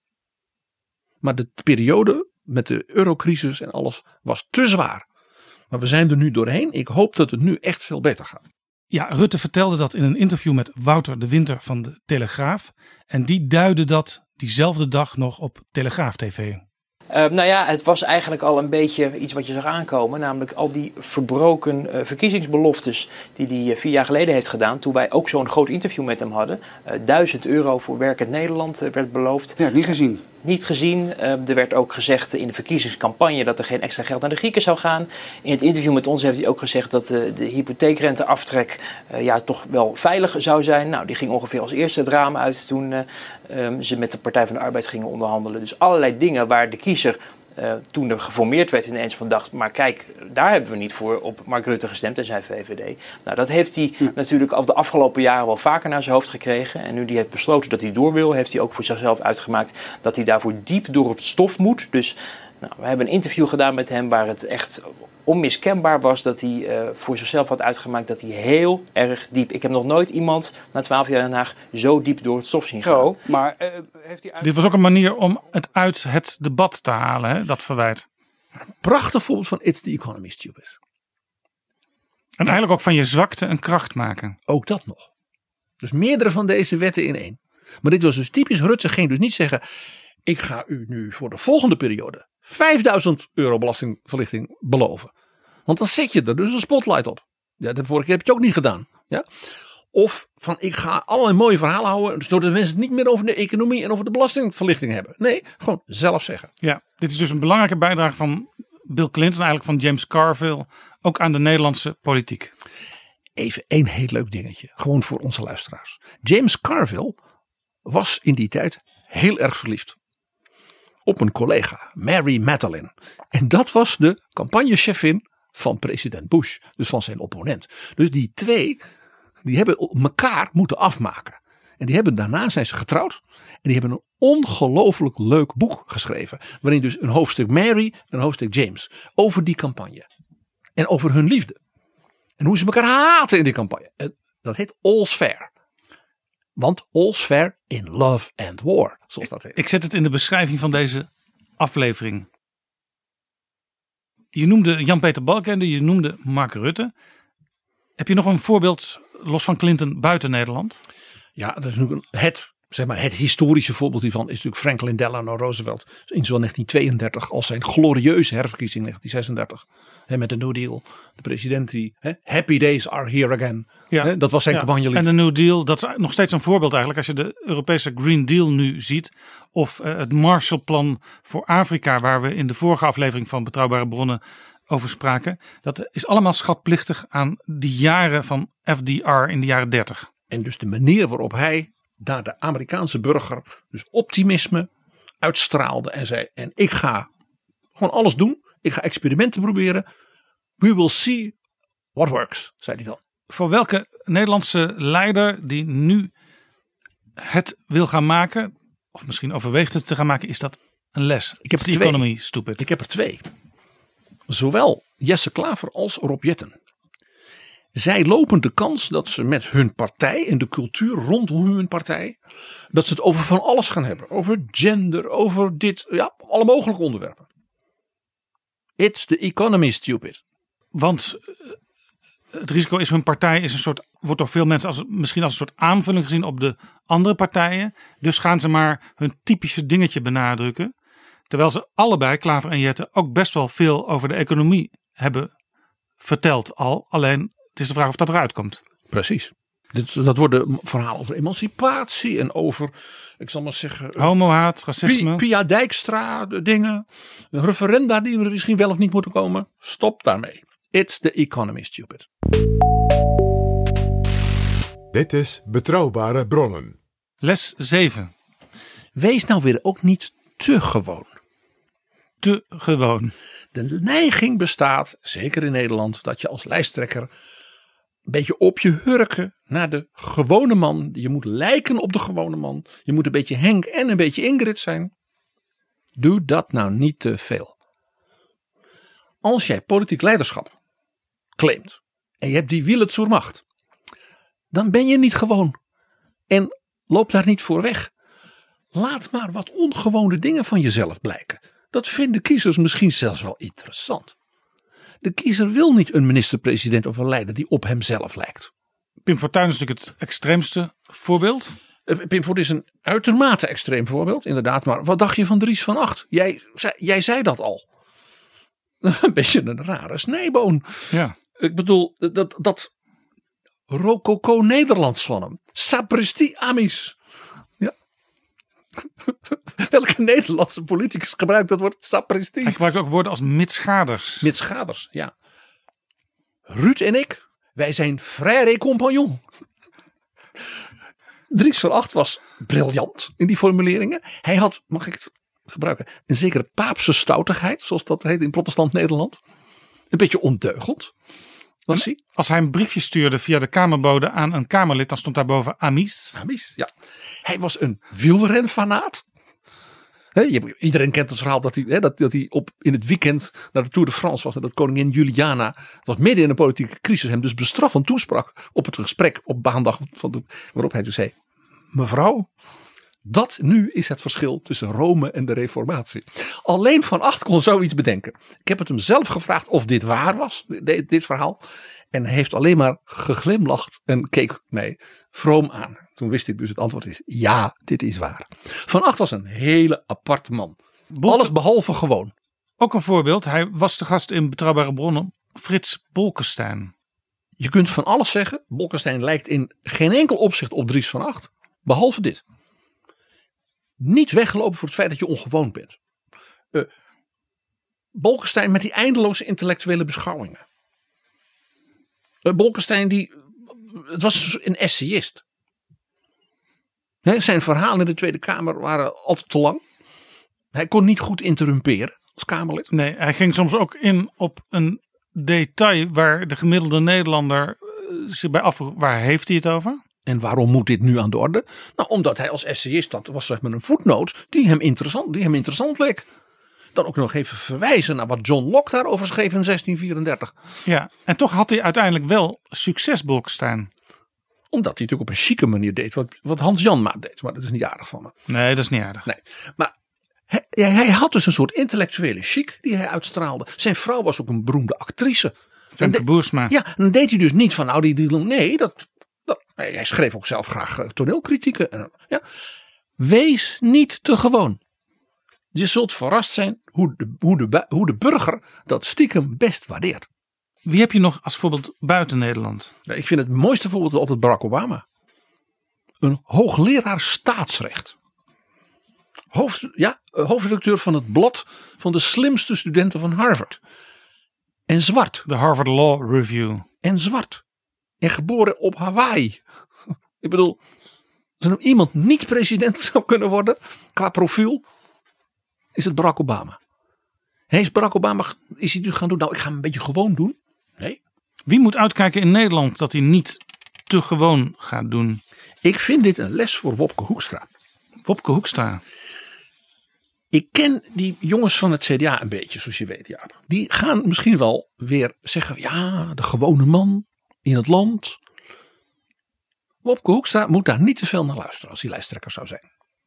Maar de periode met de eurocrisis en alles was te zwaar. Maar we zijn er nu doorheen. Ik hoop dat het nu echt veel beter gaat. Ja, Rutte vertelde dat in een interview met Wouter de Winter van de Telegraaf. En die duidde dat diezelfde dag nog op Telegraaf T V. Uh, nou ja, het was eigenlijk al een beetje iets wat je zag aankomen. Namelijk al die verbroken uh, verkiezingsbeloftes die hij uh, vier jaar geleden heeft gedaan. Toen wij ook zo'n groot interview met hem hadden. Uh, duizend euro voor werkend Nederland uh, werd beloofd. Ja, niet gezien. Niet gezien. Uh, er werd ook gezegd in de verkiezingscampagne dat er geen extra geld naar de Grieken zou gaan. In het interview met ons heeft hij ook gezegd dat uh, de hypotheekrenteaftrek uh, ja, toch wel veilig zou zijn. Nou, die ging ongeveer als eerste het raam uit toen uh, um, ze met de Partij van de Arbeid gingen onderhandelen. Dus allerlei dingen waar de kiezer uh, toen er geformeerd werd ineens van dacht, maar kijk, daar hebben we niet voor op Mark Rutte gestemd en zijn V V D. Nou, dat heeft hij ja. natuurlijk al de afgelopen jaren wel vaker naar zijn hoofd gekregen. En nu hij heeft besloten dat hij door wil, heeft hij ook voor zichzelf uitgemaakt dat hij daarvoor diep door het stof moet. Dus nou, we hebben een interview gedaan met hem waar het echt onmiskenbaar was dat hij uh, voor zichzelf had uitgemaakt dat hij heel erg diep. Ik heb nog nooit iemand na twaalf jaar in Den Haag zo diep door het stof zien gaan. Zo, maar uh, heeft hij uit... Dit was ook een manier om het uit het debat te halen, hè, dat verwijt. Prachtig voorbeeld van It's the economy, stupid. En eigenlijk ook van je zwakte een kracht maken. Ook dat nog. Dus meerdere van deze wetten in één. Maar dit was dus typisch. Rutte ging dus niet zeggen, ik ga u nu voor de volgende periode vijfduizend euro belastingverlichting beloven. Want dan zet je er dus een spotlight op. Ja, de vorige keer heb je het ook niet gedaan. Ja? Of van ik ga allerlei mooie verhalen houden, zodat mensen het niet meer over de economie en over de belastingverlichting hebben. Nee, gewoon zelf zeggen. Ja, dit is dus een belangrijke bijdrage van Bill Clinton, eigenlijk van James Carville, ook aan de Nederlandse politiek. Even één heel leuk dingetje, gewoon voor onze luisteraars. James Carville was in die tijd heel erg verliefd op een collega, Mary Matalin. En dat was de campagnechefin van president Bush, dus van zijn opponent. Dus die twee, die hebben elkaar moeten afmaken. En die hebben daarna zijn ze getrouwd. En die hebben een ongelooflijk leuk boek geschreven. Waarin dus een hoofdstuk Mary en een hoofdstuk James. Over die campagne. En over hun liefde. En hoe ze elkaar haten in die campagne. En dat heet All's Fair. Want all's fair in love and war. Zoals dat heet. Ik zet het in de beschrijving van deze aflevering. Je noemde Jan-Peter Balkenende, je noemde Mark Rutte. Heb je nog een voorbeeld, los van Clinton, buiten Nederland? Ja, dat is natuurlijk het, zeg maar, het historische voorbeeld hiervan is natuurlijk Franklin Delano Roosevelt. In zowel negentien tweeëndertig als zijn glorieuze herverkiezing negentien zesendertig. Hè, met de New Deal. De president die, hè, happy days are here again. Ja. Hè, dat was zijn ja. campagnelied. En de New Deal, dat is nog steeds een voorbeeld eigenlijk. Als je de Europese Green Deal nu ziet. Of uh, het Marshallplan voor Afrika, waar we in de vorige aflevering van Betrouwbare Bronnen over spraken. Dat is allemaal schatplichtig aan die jaren van F D R in de jaren dertig. En dus de manier waarop hij daar de Amerikaanse burger dus optimisme uitstraalde en zei, en ik ga gewoon alles doen. Ik ga experimenten proberen. We will see what works, zei hij dan. Voor welke Nederlandse leider die nu het wil gaan maken, of misschien overweegt het te gaan maken, is dat een les? Ik heb It's er the twee. economy, stupid. Ik heb er twee. Zowel Jesse Klaver als Rob Jetten. Zij lopen de kans dat ze met hun partij en de cultuur rondom hun partij, dat ze het over van alles gaan hebben. Over gender, over dit, ja, alle mogelijke onderwerpen. It's the economy, stupid. Want het risico is, hun partij is een soort, wordt door veel mensen als, misschien als een soort aanvulling gezien op de andere partijen. Dus gaan ze maar hun typische dingetje benadrukken. Terwijl ze allebei, Klaver en Jetten, ook best wel veel over de economie hebben verteld al. Alleen het is de vraag of dat eruit komt. Precies. Dit, dat worden verhalen over emancipatie en over, ik zal maar zeggen, homohaat, racisme. Pia Dijkstra, de dingen. Een referenda die er misschien wel of niet moeten komen. Stop daarmee. It's the economy, stupid. Dit is Betrouwbare Bronnen. Les zeven. Wees nou weer ook niet te gewoon. Te gewoon. De neiging bestaat, zeker in Nederland, dat je als lijsttrekker een beetje op je hurken naar de gewone man. Je moet lijken op de gewone man. Je moet een beetje Henk en een beetje Ingrid zijn. Doe dat nou niet te veel. Als jij politiek leiderschap claimt en je hebt die Wille zur Macht, dan ben je niet gewoon. En loop daar niet voor weg. Laat maar wat ongewone dingen van jezelf blijken. Dat vinden kiezers misschien zelfs wel interessant. De kiezer wil niet een minister-president of een leider die op hemzelf lijkt. Pim Fortuyn is natuurlijk het extreemste voorbeeld. Pim Fortuyn is een uitermate extreem voorbeeld, inderdaad. Maar wat dacht je van Dries van Acht? Jij, zei, jij zei dat al. Een beetje een rare snijboon. Ja. Ik bedoel, dat, dat rococo Nederlands van hem. Sapristi amis. Ja. Welke Nederlandse politicus gebruikt dat woord sapristi? Hij gebruikt ook woorden als mitschaders. Mitschaders, ja. Ruud en ik, wij zijn frère et compagnon. Dries van Acht was briljant in die formuleringen. Hij had, mag ik het gebruiken, een zekere paapse stoutigheid, zoals dat heet in protestant Nederland. Een beetje ondeugend was hij. Als hij een briefje stuurde via de kamerbode aan een kamerlid, dan stond daarboven Amis. Amis, ja. Hij was een wielrenfanaat. He, je, iedereen kent het verhaal dat hij, he, dat, dat hij op, in het weekend naar de Tour de France was. En dat koningin Juliana, het was midden in een politieke crisis, hem dus bestraffend toesprak op het gesprek op baandag. Van de, waarop hij dus zei, mevrouw, dat nu is het verschil tussen Rome en de Reformatie. Alleen Van Acht kon zoiets bedenken. Ik heb het hem zelf gevraagd of dit waar was, dit, dit verhaal. En hij heeft alleen maar geglimlacht en keek mij vroom aan. Toen wist ik dus het antwoord is ja, dit is waar. Van Acht was een hele aparte man. Bolke, alles behalve gewoon. Ook een voorbeeld. Hij was de gast in Betrouwbare Bronnen. Frits Bolkestein. Je kunt van alles zeggen. Bolkestein lijkt in geen enkel opzicht op Dries van Acht. Behalve dit. Niet weggelopen voor het feit dat je ongewoon bent. Uh, Bolkestein met die eindeloze intellectuele beschouwingen. Uh, Bolkestein die, het was een essayist. He, zijn verhalen in de Tweede Kamer waren altijd te lang. Hij kon niet goed interrumperen als Kamerlid. Nee, hij ging soms ook in op een detail waar de gemiddelde Nederlander zich bij afvroeg, waar heeft hij het over? En waarom moet dit nu aan de orde? Nou, omdat hij als essayist, dat was zeg maar een voetnoot die hem interessant, die hem interessant leek. Dan ook nog even verwijzen naar wat John Locke daarover schreef in zestien vierendertig. Ja, en toch had hij uiteindelijk wel succes, Bolkestein. Omdat hij natuurlijk op een chique manier deed wat, wat Hans Janmaat deed. Maar dat is niet aardig van me. Nee, dat is niet aardig. Nee, maar hij, hij had dus een soort intellectuele chic die hij uitstraalde. Zijn vrouw was ook een beroemde actrice. Femke Boersma. Ja, en dan deed hij dus niet van nou die, die nee, dat, dat, hij schreef ook zelf graag toneelkritieken. En, ja. Wees niet te gewoon. Je zult verrast zijn hoe de, hoe, de, hoe de burger dat stiekem best waardeert. Wie heb je nog als voorbeeld buiten Nederland? Ja, ik vind het mooiste voorbeeld altijd Barack Obama. Een hoogleraar staatsrecht. Hoofd, ja, hoofdredacteur van het blad van de slimste studenten van Harvard. En zwart. De Harvard Law Review. En zwart. En geboren op Hawaii. Ik bedoel, als er nou iemand niet president zou kunnen worden qua profiel, is het Barack Obama. Heeft Barack Obama, is hij nu gaan doen, nou ik ga hem een beetje gewoon doen? Nee. Wie moet uitkijken in Nederland dat hij niet te gewoon gaat doen? Ik vind dit een les voor Wopke Hoekstra. Wopke Hoekstra. Ik ken die jongens van het C D A een beetje, zoals je weet, Jaap. Die gaan misschien wel weer zeggen, ja, de gewone man in het land. Wopke Hoekstra moet daar niet te veel naar luisteren als hij lijsttrekker zou zijn.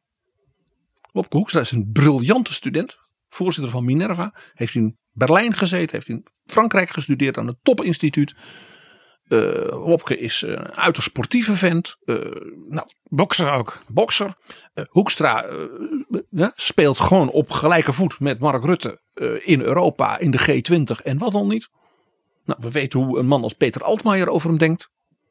Wopke Hoekstra is een briljante student. Voorzitter van Minerva. Heeft in Berlijn gezeten. Heeft in Frankrijk gestudeerd aan het topinstituut. Uh, Wopke is een uiterst sportieve vent. Uh, nou, bokser ook. Bokser. Uh, Hoekstra uh, ja, speelt gewoon op gelijke voet met Mark Rutte uh, in Europa, in de G twintig en wat dan niet. Nou, we weten hoe een man als Peter Altmaier over hem denkt.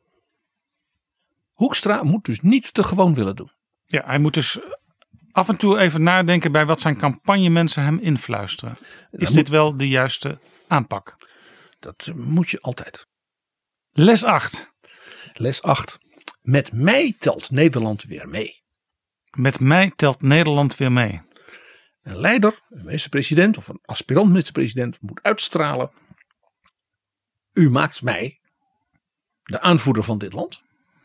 Hoekstra moet dus niet te gewoon willen doen. Ja, hij moet dus af en toe even nadenken bij wat zijn campagnemensen hem influisteren. Is dit wel de juiste aanpak? Dat moet je altijd. Les acht. Les acht. Met mij telt Nederland weer mee. Met mij telt Nederland weer mee. Een leider, een minister-president of een aspirant minister-president moet uitstralen. U maakt mij de aanvoerder van dit land.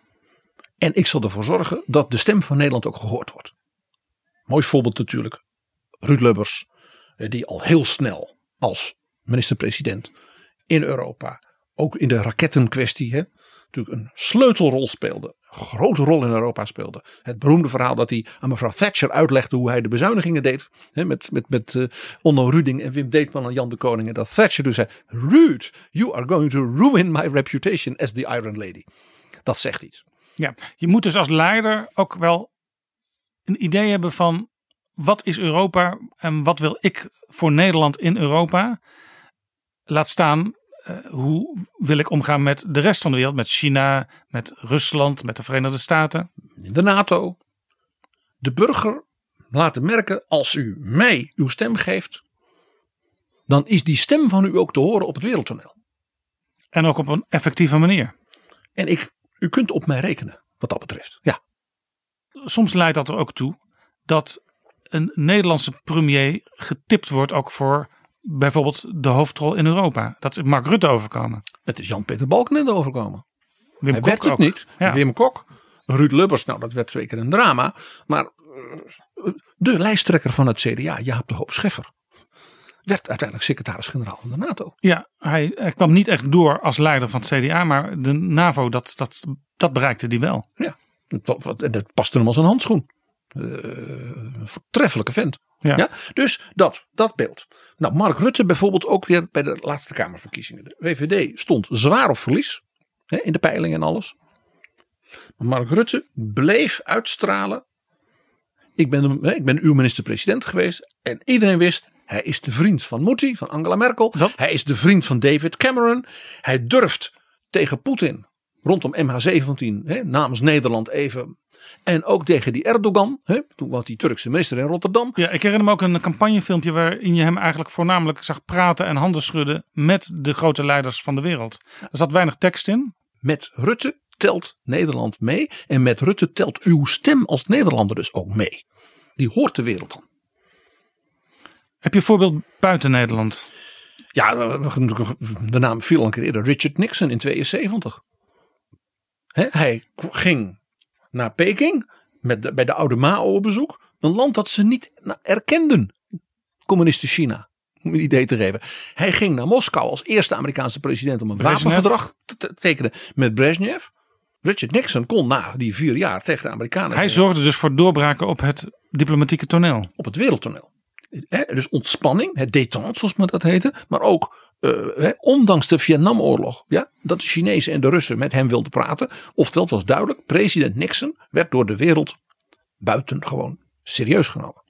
En ik zal ervoor zorgen dat de stem van Nederland ook gehoord wordt. Mooi voorbeeld natuurlijk. Ruud Lubbers, die al heel snel als minister-president in Europa, ook in de rakettenkwestie, hè, natuurlijk een sleutelrol speelde. Een grote rol in Europa speelde. Het beroemde verhaal dat hij aan mevrouw Thatcher uitlegde hoe hij de bezuinigingen deed. Hè, met met, met uh, Onno Ruding en Wim Deetman en Jan de Koning. En dat Thatcher dus zei, Ruud, you are going to ruin my reputation as the Iron Lady. Dat zegt iets. Ja, je moet dus als leider ook wel een idee hebben van wat is Europa en wat wil ik voor Nederland in Europa. Laat staan uh, hoe wil ik omgaan met de rest van de wereld. Met China, met Rusland, met de Verenigde Staten. De NATO. De burger laten merken als u mij uw stem geeft. Dan is die stem van u ook te horen op het wereldtoneel. En ook op een effectieve manier. En ik, u kunt op mij rekenen wat dat betreft. Ja. Soms leidt dat er ook toe dat een Nederlandse premier getipt wordt ook voor bijvoorbeeld de hoofdrol in Europa. Dat is Mark Rutte overkomen. Het is Jan-Peter Balkenende overkomen. Wim Hij Kok werd het ook. niet. Ja. Wim Kok. Ruud Lubbers, nou dat werd zeker een drama. Maar de lijsttrekker van het C D A, Jaap de Hoop Scheffer, werd uiteindelijk secretaris-generaal van de NATO. Ja, hij, hij kwam niet echt door als leider van het C D A, maar de NAVO, dat, dat, dat bereikte hij wel. Ja, en dat paste hem als een handschoen. Uh, een voortreffelijke vent. Ja. Ja, dus dat, dat beeld. Nou, Mark Rutte bijvoorbeeld ook weer bij de laatste Kamerverkiezingen. De V V D stond zwaar op verlies. Hè, in de peilingen en alles. Maar Mark Rutte bleef uitstralen. Ik ben, hè, ik ben uw minister-president geweest. En iedereen wist, hij is de vriend van Modi, van Angela Merkel. Dat? Hij is de vriend van David Cameron. Hij durft tegen Poetin rondom M H zeventien hè, namens Nederland even. En ook tegen die Erdogan, hè, toen was die Turkse minister in Rotterdam. Ja, ik herinner me ook een campagnefilmpje waarin je hem eigenlijk voornamelijk zag praten en handen schudden met de grote leiders van de wereld. Er zat weinig tekst in. Met Rutte telt Nederland mee en met Rutte telt uw stem als Nederlander dus ook mee. Die hoort de wereld dan. Heb je een voorbeeld buiten Nederland? Ja, de naam viel al een keer eerder. Richard Nixon in tweeënzeventig. He, hij ging naar Peking met de, bij de oude Mao op bezoek. Een land dat ze niet erkenden. Communiste China. Om een idee te geven. Hij ging naar Moskou als eerste Amerikaanse president om een Brezhnev. wapenverdrag te, te tekenen met Brezhnev. Richard Nixon kon na die vier jaar tegen de Amerikanen. Hij zorgde dus voor doorbraken op het diplomatieke toneel. Op het wereldtoneel. He, dus ontspanning, het détente zoals men dat heette. Maar ook uh, he, ondanks de Vietnamoorlog. Ja, dat de Chinezen en de Russen met hem wilden praten. Oftewel het was duidelijk. President Nixon werd door de wereld buitengewoon serieus genomen.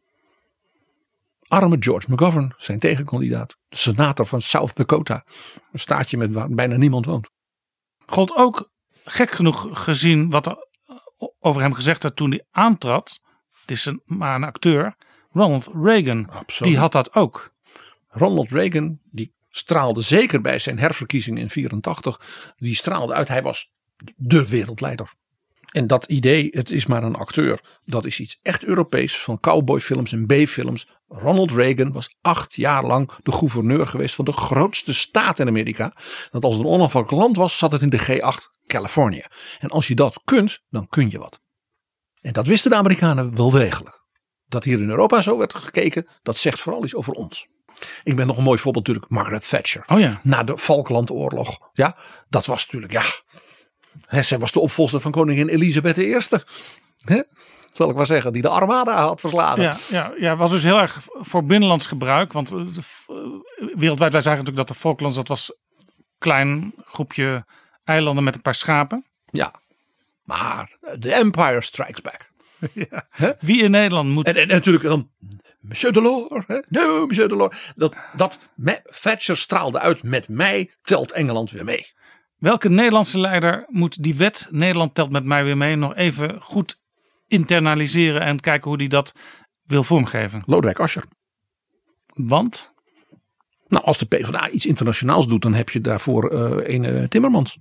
Arme George McGovern, zijn tegenkandidaat. De senator van South Dakota. Een staatje met waar bijna niemand woont. Gold ook gek genoeg gezien wat er over hem gezegd werd toen hij aantrad. Het is een, maar een acteur. Ronald Reagan. Absoluut. Die had dat ook. Ronald Reagan die straalde zeker bij zijn herverkiezing in vierentachtig. Die straalde uit. Hij was de wereldleider. En dat idee, het is maar een acteur. Dat is iets echt Europees van cowboyfilms en B-films. Ronald Reagan was acht jaar lang de gouverneur geweest van de grootste staat in Amerika. Dat als het een onafhankelijk land was, zat het in de G acht Californië. En als je dat kunt, dan kun je wat. En dat wisten de Amerikanen wel degelijk. Dat hier in Europa zo werd gekeken, dat zegt vooral iets over ons. Ik ben nog een mooi voorbeeld natuurlijk, Margaret Thatcher. Oh ja. Na de Falklandoorlog. Ja, dat was natuurlijk, ja... He, zij was de opvolger van koningin Elisabeth de Eerste. He, zal ik maar zeggen, die de Armada had verslagen. Ja, ja, ja, was dus heel erg voor binnenlands gebruik. Want uh, wereldwijd, wij zagen natuurlijk dat de Falklands, dat was een klein groepje eilanden met een paar schapen. Ja, maar de Empire Strikes Back. Ja. Wie in Nederland moet... En, en natuurlijk dan Monsieur Delors. Hè? No, Monsieur Delors. Dat, dat Thatcher straalde uit, met mij telt Engeland weer mee. Welke Nederlandse leider moet die wet Nederland telt met mij weer mee nog even goed internaliseren en kijken hoe die dat wil vormgeven? Lodewijk Asscher. Want? Nou, als de PvdA iets internationaals doet, dan heb je daarvoor uh, een uh, Timmermans.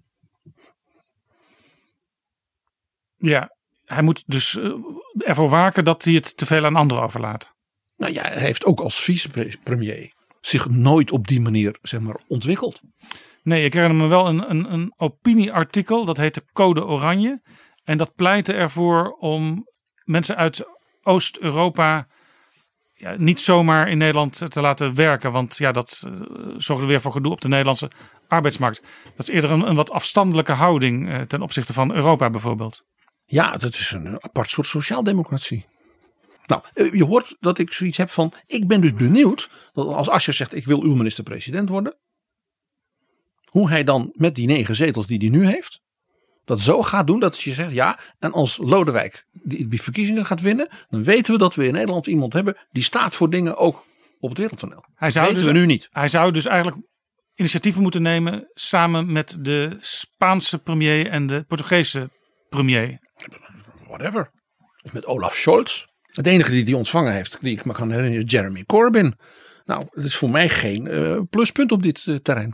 Ja, hij moet dus uh, ervoor waken dat hij het te veel aan anderen overlaat. Nou ja, hij heeft ook als vicepremier zich nooit op die manier, zeg maar, ontwikkeld. Nee, ik herinner me wel een, een, een opinieartikel, dat heette Code Oranje. En dat pleitte ervoor om mensen uit Oost-Europa ja, niet zomaar in Nederland te laten werken. Want ja, dat uh, zorgde weer voor gedoe op de Nederlandse arbeidsmarkt. Dat is eerder een, een wat afstandelijke houding uh, ten opzichte van Europa bijvoorbeeld. Ja, dat is een apart soort sociaaldemocratie. Nou, je hoort dat ik zoiets heb van, ik ben dus benieuwd, dat als Asscher zegt ik wil uw minister-president worden. Hoe hij dan met die negen zetels die hij nu heeft, dat zo gaat doen dat je zegt ja, en als Lodewijk die, die verkiezingen gaat winnen, dan weten we dat we in Nederland iemand hebben die staat voor dingen ook op het wereldtoneel. Hij zou weten dus, we nu niet. Hij zou dus eigenlijk initiatieven moeten nemen samen met de Spaanse premier en de Portugese premier. Whatever. Of met Olaf Scholz. Het enige die die ontvangen heeft, die ik me kan herinneren, is Jeremy Corbyn. Nou, het is voor mij geen uh, pluspunt op dit uh, terrein.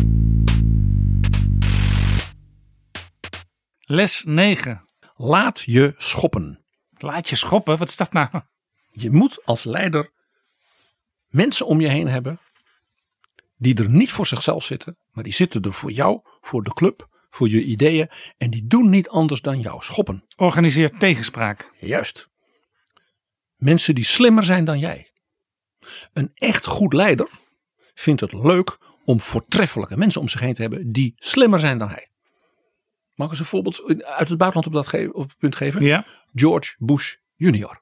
Les negen. Laat je schoppen. Laat je schoppen? Wat is dat nou? Je moet als leider mensen om je heen hebben die er niet voor zichzelf zitten, maar die zitten er voor jou, voor de club, voor je ideeën en die doen niet anders dan jou schoppen. Organiseer tegenspraak. Juist. Mensen die slimmer zijn dan jij. Een echt goed leider vindt het leuk om voortreffelijke mensen om zich heen te hebben die slimmer zijn dan hij. Mag ik eens een voorbeeld uit het buitenland op dat ge- op het punt geven? Ja. George Bush junior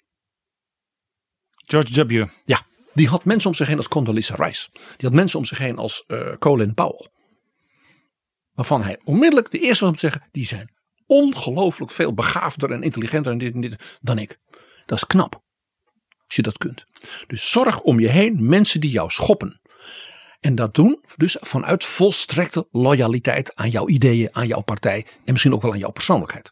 George W. Ja, die had mensen om zich heen als Condoleezza Rice. Die had mensen om zich heen als uh, Colin Powell. Waarvan hij onmiddellijk de eerste was om te zeggen, die zijn ongelooflijk veel begaafder en intelligenter en dit en dit dan ik. Dat is knap. Als je dat kunt. Dus zorg om je heen mensen die jou schoppen. En dat doen dus vanuit volstrekte loyaliteit aan jouw ideeën, aan jouw partij en misschien ook wel aan jouw persoonlijkheid.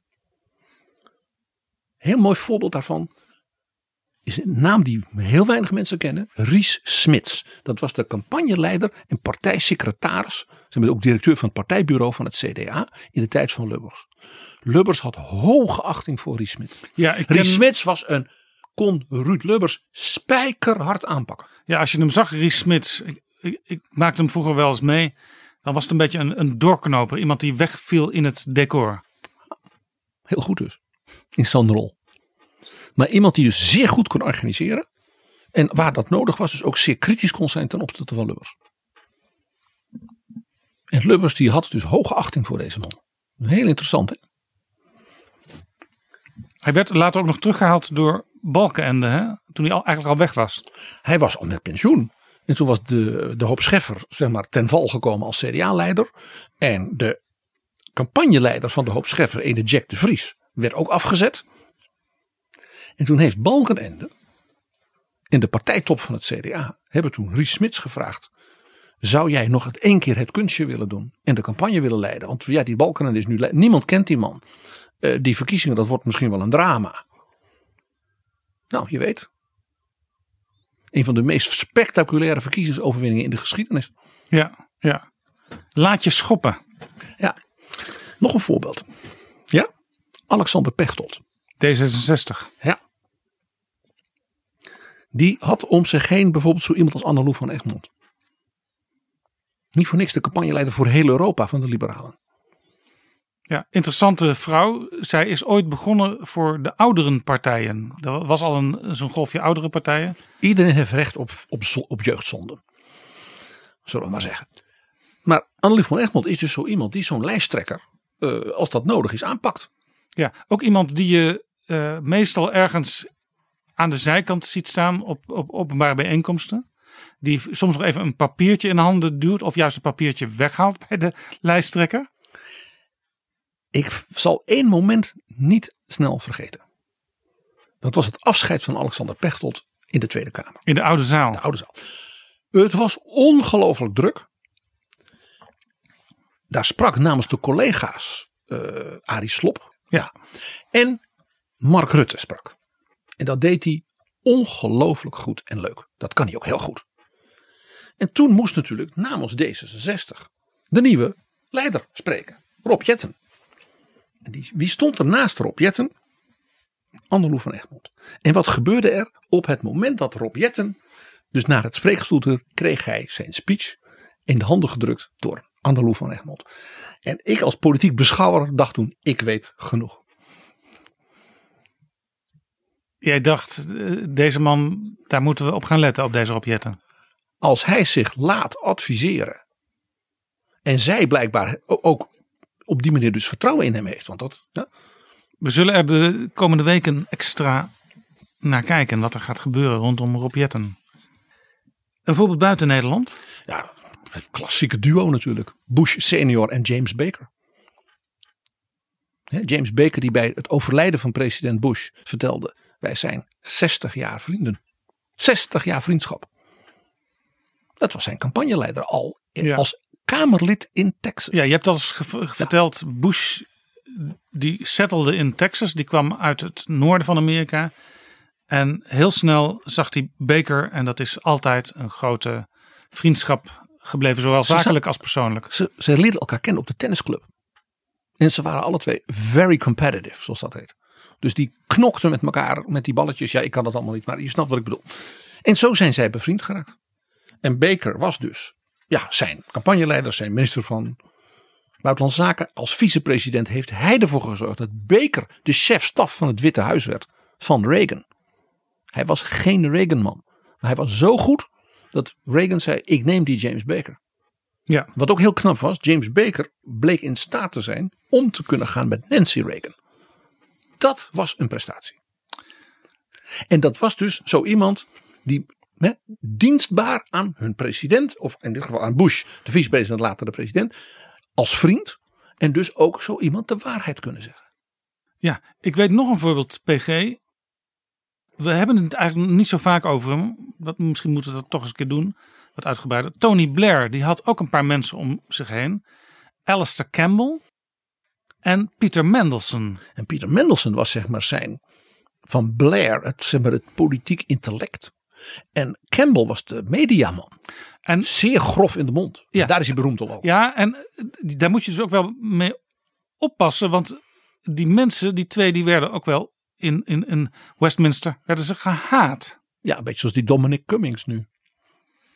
Heel mooi voorbeeld daarvan is een naam die heel weinig mensen kennen. Ries Smits. Dat was de campagneleider en partijsecretaris. Ze bent ook directeur van het partijbureau van het C D A in de tijd van Lubbers. Lubbers had hoge achting voor Ries Smits. Ja, ik ken... Ries Smits was een, kon Ruud Lubbers spijkerhard aanpakken. Ja, als je hem zag, Ries Smits. Ik, ik, ik maakte hem vroeger wel eens mee. Dan was het een beetje een, een doorknoper. Iemand die wegviel in het decor. Heel goed dus. In zo'n rol. Maar iemand die dus zeer goed kon organiseren. En waar dat nodig was, dus ook zeer kritisch kon zijn ten opzichte van Lubbers. En Lubbers die had dus hoge achting voor deze man. Heel interessant, hè? Hij werd later ook nog teruggehaald door Balkenende, hè? Toen hij al, eigenlijk al weg was. Hij was al met pensioen. En toen was de, de Hoop Scheffer zeg maar, ten val gekomen als C D A-leider. En de campagneleider van de Hoop Scheffer, ene Jack de Vries, werd ook afgezet. En toen heeft Balkenende en de partijtop van het C D A hebben toen Ries Smits gevraagd. Zou jij nog het één keer het kunstje willen doen en de campagne willen leiden? Want ja, die Balkenende is nu, niemand kent die man. Uh, die verkiezingen, dat wordt misschien wel een drama. Nou, je weet. Een van de meest spectaculaire verkiezingsoverwinningen in de geschiedenis. Ja, ja. Laat je schoppen. Ja. Nog een voorbeeld. Ja. Alexander Pechtold. D zesenzestig. Ja. Die had om zich heen bijvoorbeeld zo iemand als Anneloe van Egmond. Niet voor niks de campagneleider voor heel Europa van de liberalen. Ja, interessante vrouw. Zij is ooit begonnen voor de ouderenpartijen. Er was al een, zo'n golfje oudere partijen. Iedereen heeft recht op, op, op jeugdzonde. Zullen we maar zeggen. Maar Anneloe van Egmond is dus zo iemand die zo'n lijsttrekker, uh, als dat nodig is, aanpakt. Ja, ook iemand die je uh, meestal ergens aan de zijkant ziet staan op, op openbare bijeenkomsten. Die soms nog even een papiertje in de handen duwt of juist een papiertje weghaalt bij de lijsttrekker. Ik zal één moment niet snel vergeten. Dat was het afscheid van Alexander Pechtold in de Tweede Kamer. In de oude zaal. De oude zaal. Het was ongelooflijk druk. Daar sprak namens de collega's uh, Arie Slob. Ja. En Mark Rutte sprak. En dat deed hij ongelooflijk goed en leuk. Dat kan hij ook heel goed. En toen moest natuurlijk namens D zesenzestig de nieuwe leider spreken. Rob Jetten. En die, wie stond er naast Rob Jetten? Anneloe van Egmond. En wat gebeurde er op het moment dat Rob Jetten dus naar het spreekstoel kreeg hij zijn speech in de handen gedrukt door Anneloe van Egmond. En ik als politiek beschouwer dacht toen, ik weet genoeg. Jij dacht, deze man, daar moeten we op gaan letten, op deze Rob Jetten. Als hij zich laat adviseren en zij blijkbaar ook op die manier dus vertrouwen in hem heeft. Want dat, ja. We zullen er de komende weken extra naar kijken wat er gaat gebeuren rondom Rob Jetten. Een voorbeeld buiten Nederland? Ja, het klassieke duo natuurlijk. Bush senior en James Baker. James Baker die bij het overlijden van president Bush vertelde. Wij zijn zestig jaar vrienden. zestig jaar vriendschap. Dat was zijn campagneleider al ja. als Kamerlid in Texas. Ja, je hebt al eens ge- verteld. Ja. Bush die settelde in Texas. Die kwam uit het noorden van Amerika. En heel snel zag hij Baker. En dat is altijd een grote vriendschap gebleven. Zowel zakelijk als persoonlijk. Ze, ze leerden elkaar kennen op de tennisclub. En ze waren alle twee very competitive, zoals dat heet. Dus die knokten met elkaar met die balletjes. Ja, ik kan dat allemaal niet, maar je snapt wat ik bedoel. En zo zijn zij bevriend geraakt. En Baker was dus ja, zijn campagneleider, zijn minister van Buitenlandse Zaken. Als vicepresident heeft hij ervoor gezorgd dat Baker de chef-staf van het Witte Huis werd van Reagan. Hij was geen Reagan-man. Maar hij was zo goed dat Reagan zei, ik neem die James Baker. Ja. Wat ook heel knap was, James Baker bleek in staat te zijn om te kunnen gaan met Nancy Reagan. Dat was een prestatie. En dat was dus zo iemand die hè, dienstbaar aan hun president, of in dit geval aan Bush, de vicepresident, later de president, als vriend. En dus ook zo iemand de waarheid kunnen zeggen. Ja, ik weet nog een voorbeeld, P G. We hebben het eigenlijk niet zo vaak over hem. Misschien moeten we dat toch eens een keer doen. Wat uitgebreider. Tony Blair, die had ook een paar mensen om zich heen. Alistair Campbell en Peter Mandelson. En Peter Mandelson was zeg maar zijn, van Blair, het, zeg maar, het politiek intellect. En Campbell was de mediaman. En zeer grof in de mond. Ja. Daar is hij beroemd op. Ja, en daar moet je dus ook wel mee oppassen. Want die mensen, die twee, die werden ook wel in, in, in Westminster, werden ze gehaat. Ja, een beetje zoals die Dominic Cummings nu. Ja.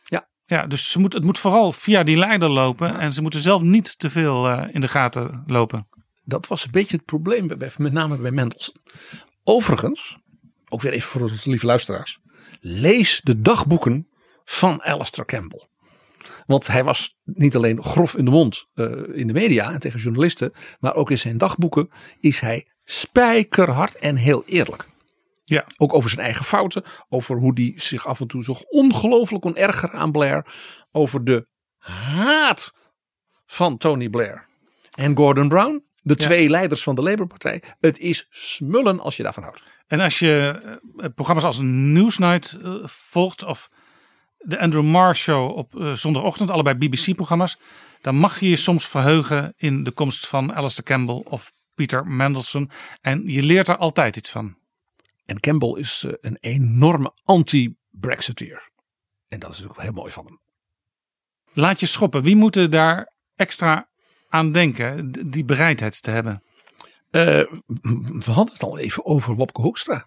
Ja, dus ze moet, het moet vooral via die leider lopen. En ze moeten zelf niet te veel uh, in de gaten lopen. Dat was een beetje het probleem, bij, met name bij Mendelssohn. Overigens, ook weer even voor onze lieve luisteraars. Lees de dagboeken van Alistair Campbell. Want hij was niet alleen grof in de mond uh, in de media en tegen journalisten. Maar ook in zijn dagboeken is hij spijkerhard en heel eerlijk. Ja. Ook over zijn eigen fouten. Over hoe hij zich af en toe zo ongelooflijk kon ergeren aan Blair. Over de haat van Tony Blair en Gordon Brown. De ja. twee leiders van de Labour-partij. Het is smullen als je daarvan houdt. En als je uh, programma's als Newsnight uh, volgt. Of de Andrew Marr Show op uh, zondagochtend. Allebei B B C-programma's. Dan mag je je soms verheugen in de komst van Alistair Campbell of Peter Mendelssohn. En je leert er altijd iets van. En Campbell is uh, een enorme anti-Brexiteer. En dat is natuurlijk heel mooi van hem. Laat je schoppen. Wie moet er daar extra aan denken? Die bereidheid te hebben. Uh, we hadden het al even over Wopke Hoekstra.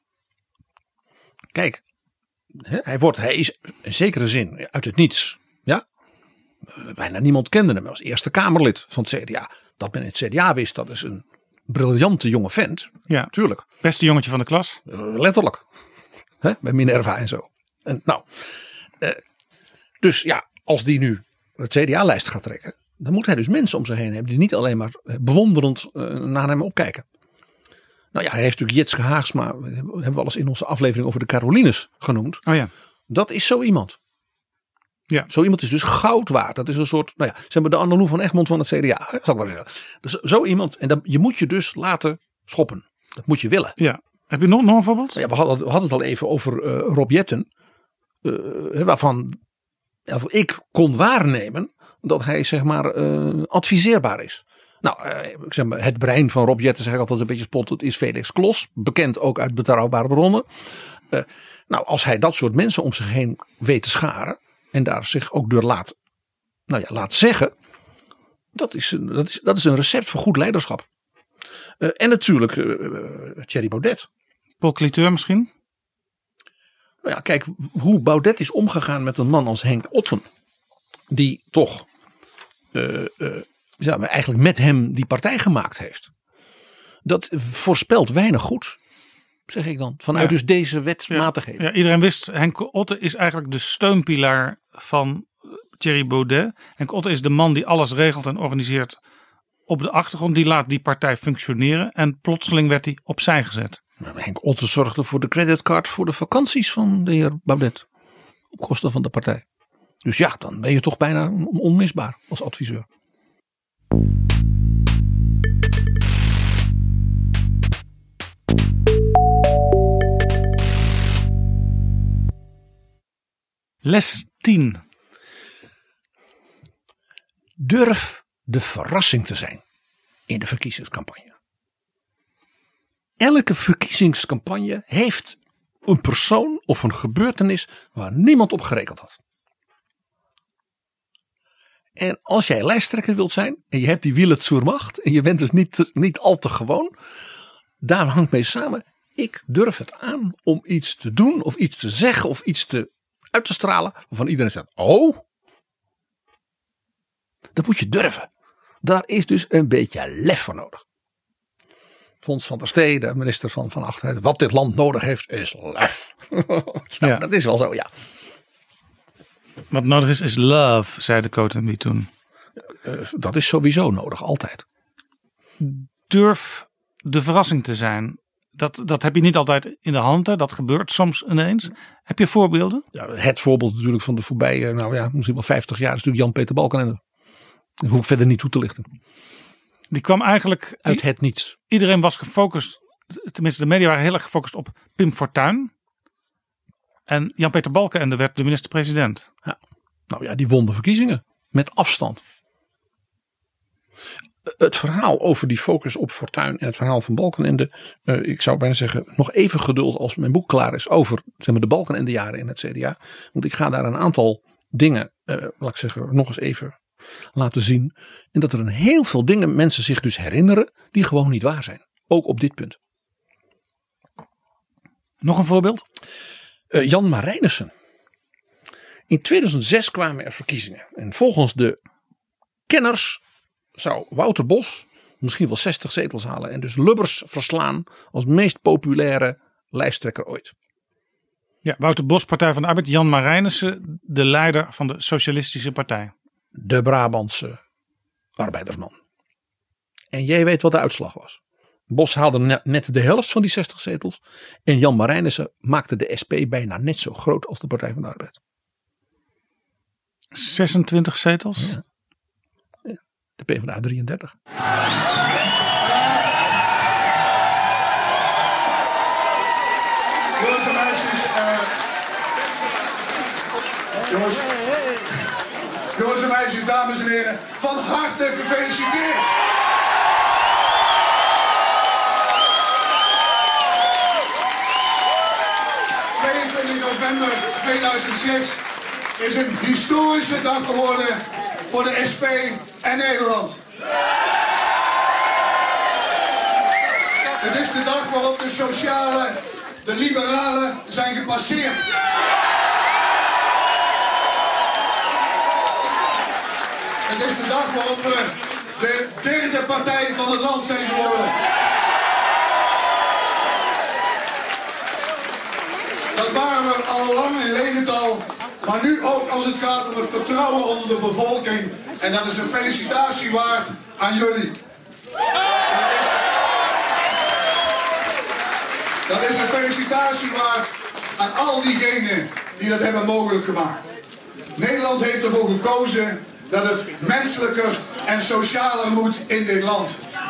Kijk. Hè, hij, wordt, hij is in zekere zin uit het niets. Ja? Bijna niemand kende hem als Eerste Kamerlid van het C D A. Dat men in het C D A wist, dat is een briljante jonge vent. Ja, tuurlijk. Beste jongetje van de klas. Uh, letterlijk. Hè? Bij Minerva en zo. En, nou, uh, dus ja, als die nu het C D A-lijst gaat trekken. Dan moet hij dus mensen om zich heen hebben die niet alleen maar bewonderend uh, naar hem opkijken. Nou ja, hij heeft natuurlijk Jitske Haagsma, hebben we al eens in onze aflevering over de Carolines genoemd. Oh ja. Dat is zo iemand. Ja. Zo iemand is dus goud waard. Dat is een soort, nou ja, ze hebben de Annelou van Egmond van het C D A. Hè, zal ik maar zeggen. Dus zo iemand, en dan, je moet je dus laten schoppen. Dat moet je willen. Ja. Heb je nog, nog een voorbeeld? Ja, we, hadden, we hadden het al even over uh, Rob Jetten. Uh, waarvan ik kon waarnemen dat hij zeg maar uh, adviseerbaar is. Nou, uh, ik zeg maar, het brein van Rob Jetten, zeg ik altijd een beetje spottend, is Felix Klos. Bekend ook uit betrouwbare bronnen. Uh, nou, als hij dat soort mensen om zich heen weet te scharen. En daar zich ook door laat, nou ja, laat zeggen. Dat is, een, dat, is, dat is een recept voor goed leiderschap. Uh, en natuurlijk uh, uh, Thierry Baudet. Paul Cliteur misschien? Nou ja, kijk, hoe Baudet is omgegaan met een man als Henk Otten. Die toch uh, uh, ja, eigenlijk met hem die partij gemaakt heeft. Dat voorspelt weinig goed. Zeg ik dan. Vanuit ja. dus deze wetsmatigheden. Ja, ja, iedereen wist, Henk Otten is eigenlijk de steunpilaar van Thierry Baudet. Henk Otten is de man die alles regelt en organiseert op de achtergrond. Die laat die partij functioneren. En plotseling werd hij opzij gezet. Nou, Henk Otten zorgde voor de creditcard voor de vakanties van de heer Baudet. Op kosten van de partij. Dus ja, dan ben je toch bijna onmisbaar als adviseur. Les tien. Durf de verrassing te zijn in de verkiezingscampagne. Elke verkiezingscampagne heeft een persoon of een gebeurtenis waar niemand op gerekend had. En als jij lijsttrekker wilt zijn en je hebt die Wille zur Macht en je bent dus niet, niet al te gewoon, daar hangt mee samen. Ik durf het aan om iets te doen of iets te zeggen of iets te uit te stralen waarvan iedereen zegt, oh, dat moet je durven. Daar is dus een beetje lef voor nodig. Fons van der Stede, minister van Van Achtheid, wat dit land nodig heeft is lef. nou, ja. Dat is wel zo, ja. Wat nodig is, is love, zei de Cotonby toen. Uh, dat is sowieso nodig, altijd. Durf de verrassing te zijn. Dat, dat heb je niet altijd in de hand. Hè? Dat gebeurt soms ineens. Heb je voorbeelden? Ja, het voorbeeld natuurlijk van de voorbije, nou ja, misschien wel vijftig jaar is natuurlijk Jan-Peter Balkenende. Dat hoef ik verder niet toe te lichten. Die kwam eigenlijk uit het niets. Iedereen was gefocust, tenminste de media waren heel erg gefocust op Pim Fortuyn. En Jan-Peter Balkenende werd de minister-president. Ja. Nou ja, die won de verkiezingen. Met afstand. Het verhaal over die focus op Fortuyn en het verhaal van Balkenende. Uh, ik zou bijna zeggen, nog even geduld als mijn boek klaar is over zeg maar, de Balkenende jaren in het C D A. Want ik ga daar een aantal dingen, uh, laat ik zeggen, nog eens even laten zien. En dat er een heel veel dingen mensen zich dus herinneren die gewoon niet waar zijn. Ook op dit punt. Nog een voorbeeld? Uh, Jan Marijnissen. In tweeduizend zes kwamen er verkiezingen. En volgens de kenners zou Wouter Bos misschien wel zestig zetels halen. En dus Lubbers verslaan als meest populaire lijsttrekker ooit. Ja, Wouter Bos, Partij van de Arbeid. Jan Marijnissen, de leider van de Socialistische Partij. De Brabantse arbeidersman. En jij weet wat de uitslag was. Bos haalde net de helft van die zestig zetels. En Jan Marijnissen maakte de S P bijna net zo groot als de Partij van de Arbeid. zesentwintig zetels? Ja. Ja, de PvdA drieëndertig. Jongens en meisjes, uh, jongens, jongens en meisjes, dames en heren, van harte gefeliciteerd. tweeëntwintig november tweeduizend zes is een historische dag geworden voor de S P en Nederland. Het is de dag waarop de sociale, de liberalen zijn gepasseerd. Het is de dag waarop we de derde partij van het land zijn geworden. Dat waren we al lang in ledental, maar nu ook als het gaat om het vertrouwen onder de bevolking. En dat is een felicitatie waard aan jullie. Dat is, dat is een felicitatie waard aan al diegenen die dat hebben mogelijk gemaakt. Nederland heeft ervoor gekozen dat het menselijker en socialer moet in dit land.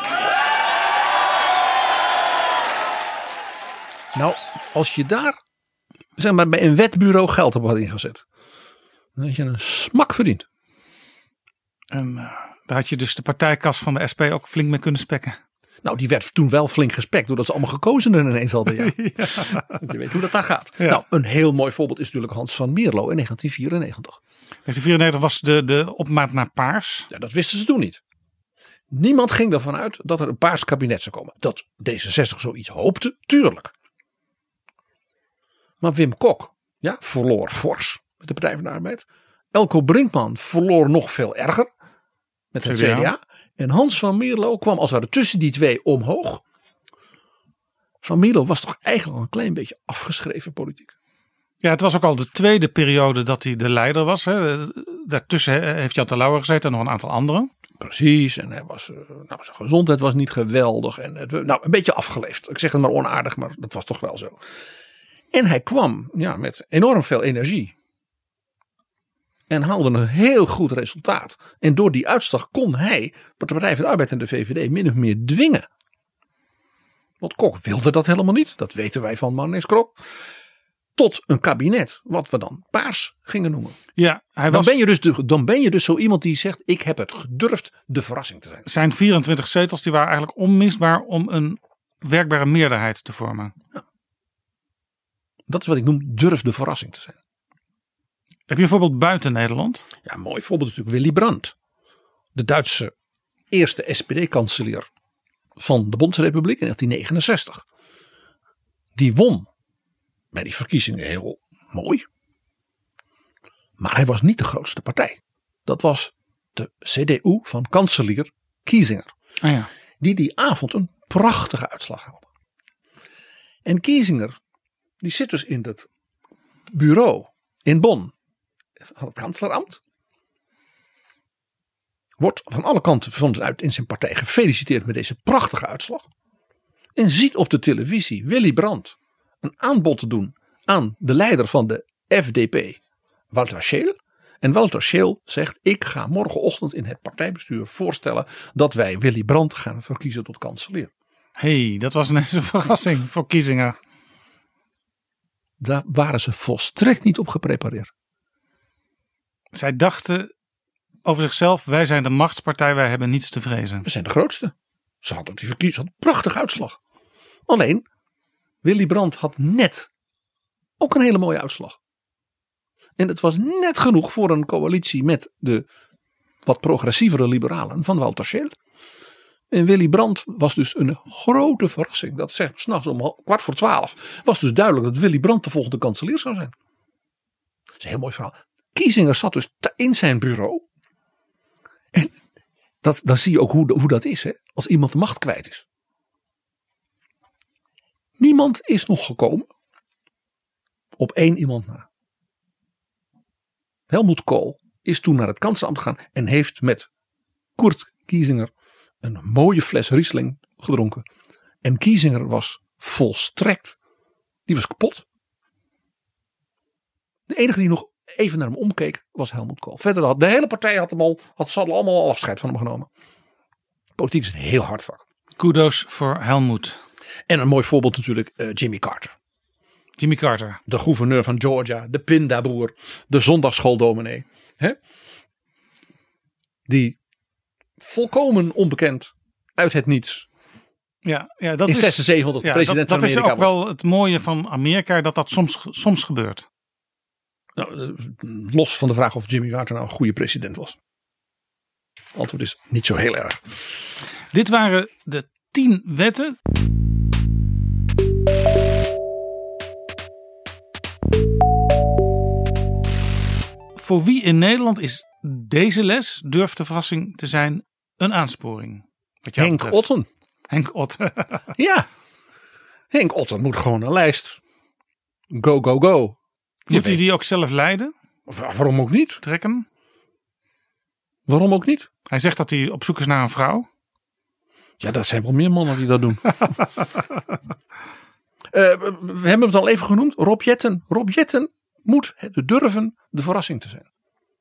Nou, als je daar zeg maar bij een wetbureau geld op had ingezet, dan had je een smak verdiend. En uh, daar had je dus de partijkas van de S P ook flink mee kunnen spekken. Nou, die werd toen wel flink gespekt doordat ze allemaal gekozen ineens hadden. Ja. Ja. Je weet hoe dat daar gaat. Ja. Nou, een heel mooi voorbeeld is natuurlijk Hans van Mierlo in negentien vierennegentig. negentien vierennegentig was de, de opmaat naar paars. Ja, dat wisten ze toen niet. Niemand ging ervan uit dat er een paars kabinet zou komen. Dat D zesenzestig zoiets hoopte, tuurlijk. Maar Wim Kok, ja, verloor fors met de Partij van de Arbeid. Elko Brinkman verloor nog veel erger met het C D A. En Hans van Mierlo kwam als het ware tussen die twee omhoog. Van Mierlo was toch eigenlijk al een klein beetje afgeschreven politiek. Ja, het was ook al de tweede periode dat hij de leider was. Hè. Daartussen heeft Jan Terlouw gezeten en nog een aantal anderen. Precies, en hij was, nou, zijn gezondheid was niet geweldig. En het, nou, een beetje afgeleefd. Ik zeg het maar onaardig, maar dat was toch wel zo. En hij kwam ja, met enorm veel energie. En haalde een heel goed resultaat. En door die uitslag kon hij de Partij van de Arbeid en de V V D min of meer dwingen. Want Kok wilde dat helemaal niet. Dat weten wij van Marnix Krop. Tot een kabinet wat we dan paars gingen noemen. Ja, hij dan, was... ben je dus de, dan ben je dus zo iemand die zegt, ik heb het gedurfd de verrassing te zijn. Zijn vierentwintig zetels die waren eigenlijk onmisbaar om een werkbare meerderheid te vormen. Ja. Dat is wat ik noem durf de verrassing te zijn. Heb je een voorbeeld buiten Nederland? Ja, een mooi voorbeeld natuurlijk Willy Brandt. De Duitse eerste S P D-kanselier van de Bondsrepubliek in negentien negenenzestig. Die won bij die verkiezingen heel mooi. Maar hij was niet de grootste partij. Dat was de C D U van kanselier Kiesinger. Ah ja. Die die avond een prachtige uitslag haalde. En Kiesinger, die zit dus in het bureau in Bonn van het kanslerambt. Wordt van alle kanten vanuit in zijn partij gefeliciteerd met deze prachtige uitslag. En ziet op de televisie Willy Brandt een aanbod doen aan de leider van de F D P, Walter Scheel. En Walter Scheel zegt, ik ga morgenochtend in het partijbestuur voorstellen dat wij Willy Brandt gaan verkiezen tot kanselier. Hé, hey, dat was ineens een verrassing voor Kiesinger. Daar waren ze volstrekt niet op geprepareerd. Zij dachten over zichzelf, wij zijn de machtspartij, wij hebben niets te vrezen. We zijn de grootste. Ze hadden die verkiezing, een prachtige uitslag. Alleen, Willy Brandt had net ook een hele mooie uitslag. En het was net genoeg voor een coalitie met de wat progressievere liberalen van Walter Scheel. En Willy Brandt was dus een grote verrassing. Dat zegt 's nachts om kwart voor twaalf was dus duidelijk dat Willy Brandt de volgende kanselier zou zijn. Dat is een heel mooi verhaal. Kiesinger zat dus in zijn bureau. En dat, dan zie je ook hoe, hoe dat is, hè? Als iemand de macht kwijt is. Niemand is nog gekomen op één iemand na. Helmut Kohl is toen naar het kanselambt gegaan en heeft met Kurt Kiesinger een mooie fles Riesling gedronken. En Kiesinger was volstrekt, die was kapot. De enige die nog even naar hem omkeek was Helmut Kohl. Verder had de hele partij had hem al, had, ze hadden allemaal al afscheid van hem genomen. Politiek is een heel hard vak. Kudos voor Helmut. En een mooi voorbeeld natuurlijk uh, Jimmy Carter. Jimmy Carter. De gouverneur van Georgia, de pindaboer, de zondagschooldominee. Hè? Die volkomen onbekend uit het niets. Ja, ja, dat in is, zesenzeventig ja, president dat, van dat Amerika is ook wel het mooie van Amerika, dat dat soms, soms gebeurt. Nou, los van de vraag of Jimmy Carter nou een goede president was. Het antwoord is niet zo heel erg. Dit waren de tien wetten. Voor wie in Nederland is deze les, durft de verrassing te zijn, een aansporing? Wat jou Henk betreft. Otten. Henk Otten. Ja. Henk Otten moet gewoon een lijst. Go, go, go. Moet hij die ook zelf leiden? Waarom ook niet? Trekken? Waarom ook niet? Hij zegt dat hij op zoek is naar een vrouw. Ja, dat zijn wel meer mannen die dat doen. uh, we hebben het al even genoemd. Rob Jetten. Rob Jetten moet het durven de verrassing te zijn.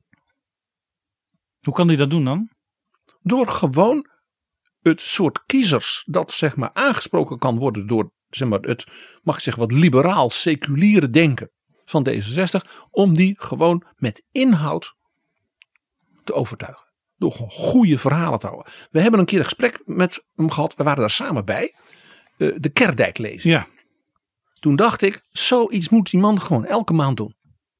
Hoe kan hij dat doen dan? Door gewoon het soort kiezers dat zeg maar aangesproken kan worden door zeg maar, het, mag ik zeggen, wat liberaal seculiere denken van D zesenzestig, om die gewoon met inhoud te overtuigen. Door gewoon goede verhalen te houden. We hebben een keer een gesprek met hem gehad. We waren daar samen bij. Uh, de Kerdijk lezen. Ja. Toen dacht ik, zoiets moet die man gewoon elke maand doen.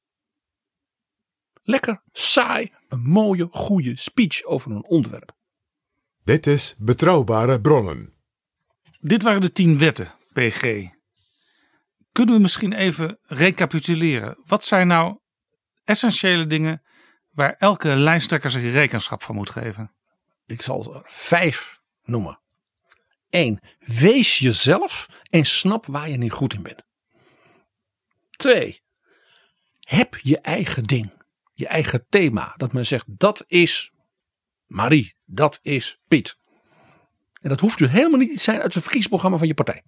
Lekker, saai, een mooie, goede speech over een onderwerp. Dit is Betrouwbare Bronnen. Dit waren de tien wetten, P G. Kunnen we misschien even recapituleren? Wat zijn nou essentiële dingen waar elke lijsttrekker zich rekenschap van moet geven? Ik zal er vijf noemen. Eén, wees jezelf en snap waar je niet goed in bent. Twee, heb je eigen ding. Je eigen thema. Dat men zegt, dat is Marie, dat is Piet. En dat hoeft dus helemaal niet iets zijn uit het verkiezingsprogramma van je partij.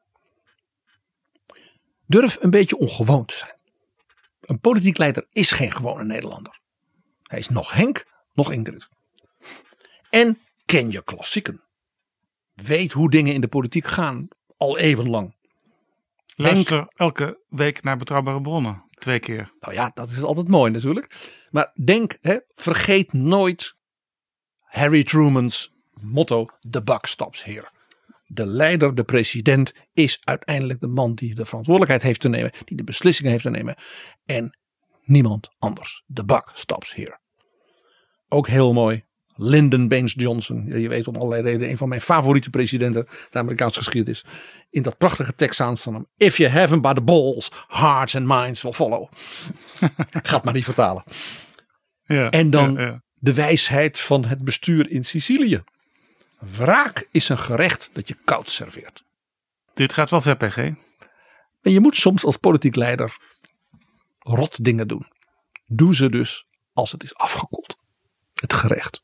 Durf een beetje ongewoon te zijn. Een politiek leider is geen gewone Nederlander. Hij is nog Henk, nog Ingrid. En ken je klassieken. Weet hoe dingen in de politiek gaan, al eeuwenlang. Luister Denk, elke week naar Betrouwbare Bronnen, twee keer. Nou ja, dat is altijd mooi natuurlijk. Maar denk, hè, vergeet nooit Harry Truman's motto, the buck stops here. De leider, de president, is uiteindelijk de man die de verantwoordelijkheid heeft te nemen, die de beslissingen heeft te nemen. En niemand anders. The buck stops here. Ook heel mooi. Lyndon Baines Johnson, je weet om allerlei redenen, een van mijn favoriete presidenten, de Amerikaanse geschiedenis. In dat prachtige Texaans van hem. If you have him by the balls, hearts and minds will follow. Gaat maar niet vertalen. Ja, en dan ja, ja. de wijsheid van het bestuur in Sicilië. Wraak is een gerecht dat je koud serveert. Dit gaat wel ver, P G. En je moet soms als politiek leider rot dingen doen. Doe ze dus als het is afgekoeld. Het gerecht.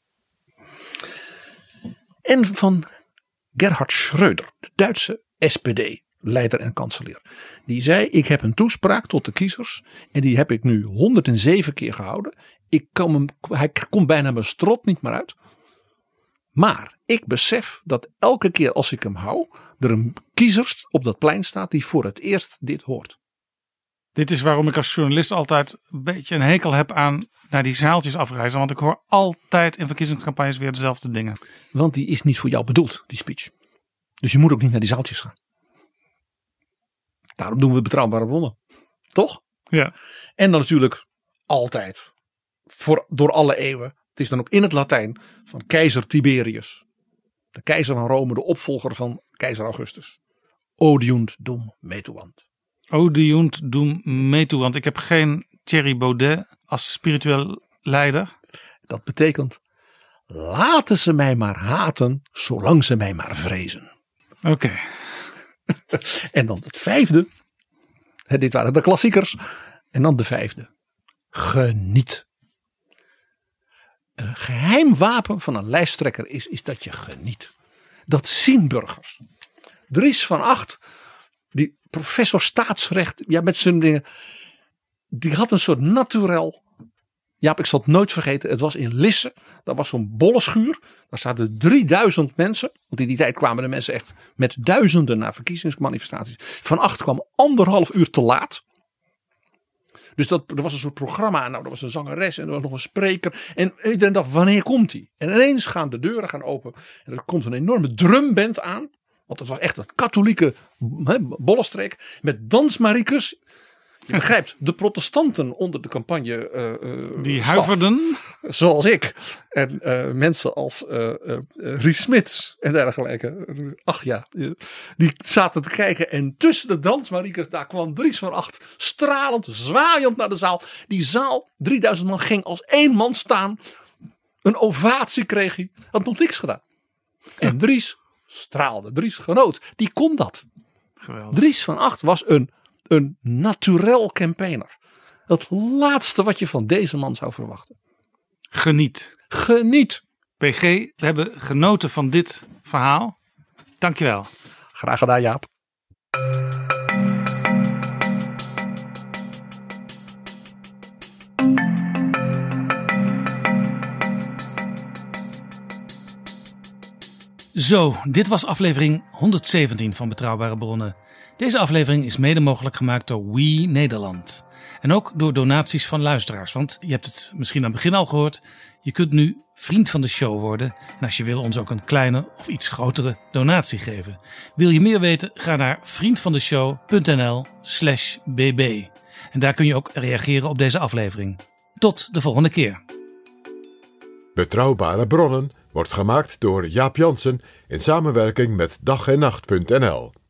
En van Gerhard Schröder, de Duitse S P D-leider en kanselier. Die zei, ik heb een toespraak tot de kiezers. En die heb ik nu honderdzeven keer gehouden. Ik kan hem, hij komt bijna mijn strot niet meer uit. Maar ik besef dat elke keer als ik hem hou, er een kiezer op dat plein staat die voor het eerst dit hoort. Dit is waarom ik als journalist altijd een beetje een hekel heb aan naar die zaaltjes afreizen. Want ik hoor altijd in verkiezingscampagnes weer dezelfde dingen. Want die is niet voor jou bedoeld, die speech. Dus je moet ook niet naar die zaaltjes gaan. Daarom doen we Betrouwbare Bronnen. Toch? Ja. En dan natuurlijk altijd, voor, door alle eeuwen, het is dan ook in het Latijn, van keizer Tiberius. De keizer van Rome, de opvolger van keizer Augustus. Odiunt dum metuant. Odiunt dum metuant. Ik heb geen Thierry Baudet als spiritueel leider? Dat betekent, laten ze mij maar haten, zolang ze mij maar vrezen. Oké. Okay. En dan het vijfde. Hè, dit waren de klassiekers. En dan de vijfde. Geniet. Een geheim wapen van een lijsttrekker is, is dat je geniet. Dat zien burgers. Dries van Acht, die professor staatsrecht, ja, met zijn dingen, die had een soort naturel. Ja, ik zal het nooit vergeten. Het was in Lisse. Dat was zo'n bollenschuur. Daar zaten drieduizend mensen. Want in die tijd kwamen de mensen echt met duizenden naar verkiezingsmanifestaties. Van Acht kwam anderhalf uur te laat. Dus dat, er was een soort programma. Nou, er was een zangeres en er was nog een spreker. En iedereen dacht, wanneer komt hij? En ineens gaan de deuren gaan open. En er komt een enorme drumband aan. Want het was echt een katholieke he, bollenstreek. Met dansmariekes. Je begrijpt, de protestanten onder de campagne. Uh, uh, Die staf, huiverden. Zoals ik. En uh, mensen als uh, uh, Ries Smits en dergelijke. Ach ja, die zaten te kijken. En tussen de dansmariekes, daar kwam Dries van Acht. Stralend, zwaaiend naar de zaal. Die zaal, drieduizend man, ging als één man staan. Een ovatie kreeg hij. Had nog niks gedaan. En Dries straalde. Dries genoot. Die kon dat. Geweldig. Dries van Acht was een... Een naturel campaigner. Het laatste wat je van deze man zou verwachten. Geniet. Geniet. P G, we hebben genoten van dit verhaal. Dankjewel. Graag gedaan, Jaap. Zo, dit was aflevering honderdzeventien van Betrouwbare Bronnen. Deze aflevering is mede mogelijk gemaakt door We Nederland. En ook door donaties van luisteraars. Want je hebt het misschien aan het begin al gehoord. Je kunt nu vriend van de show worden. En als je wil ons ook een kleine of iets grotere donatie geven. Wil je meer weten? Ga naar vriendvandeshow.nl slash bb. En daar kun je ook reageren op deze aflevering. Tot de volgende keer. Betrouwbare Bronnen wordt gemaakt door Jaap Jansen in samenwerking met dag en nacht punt n l.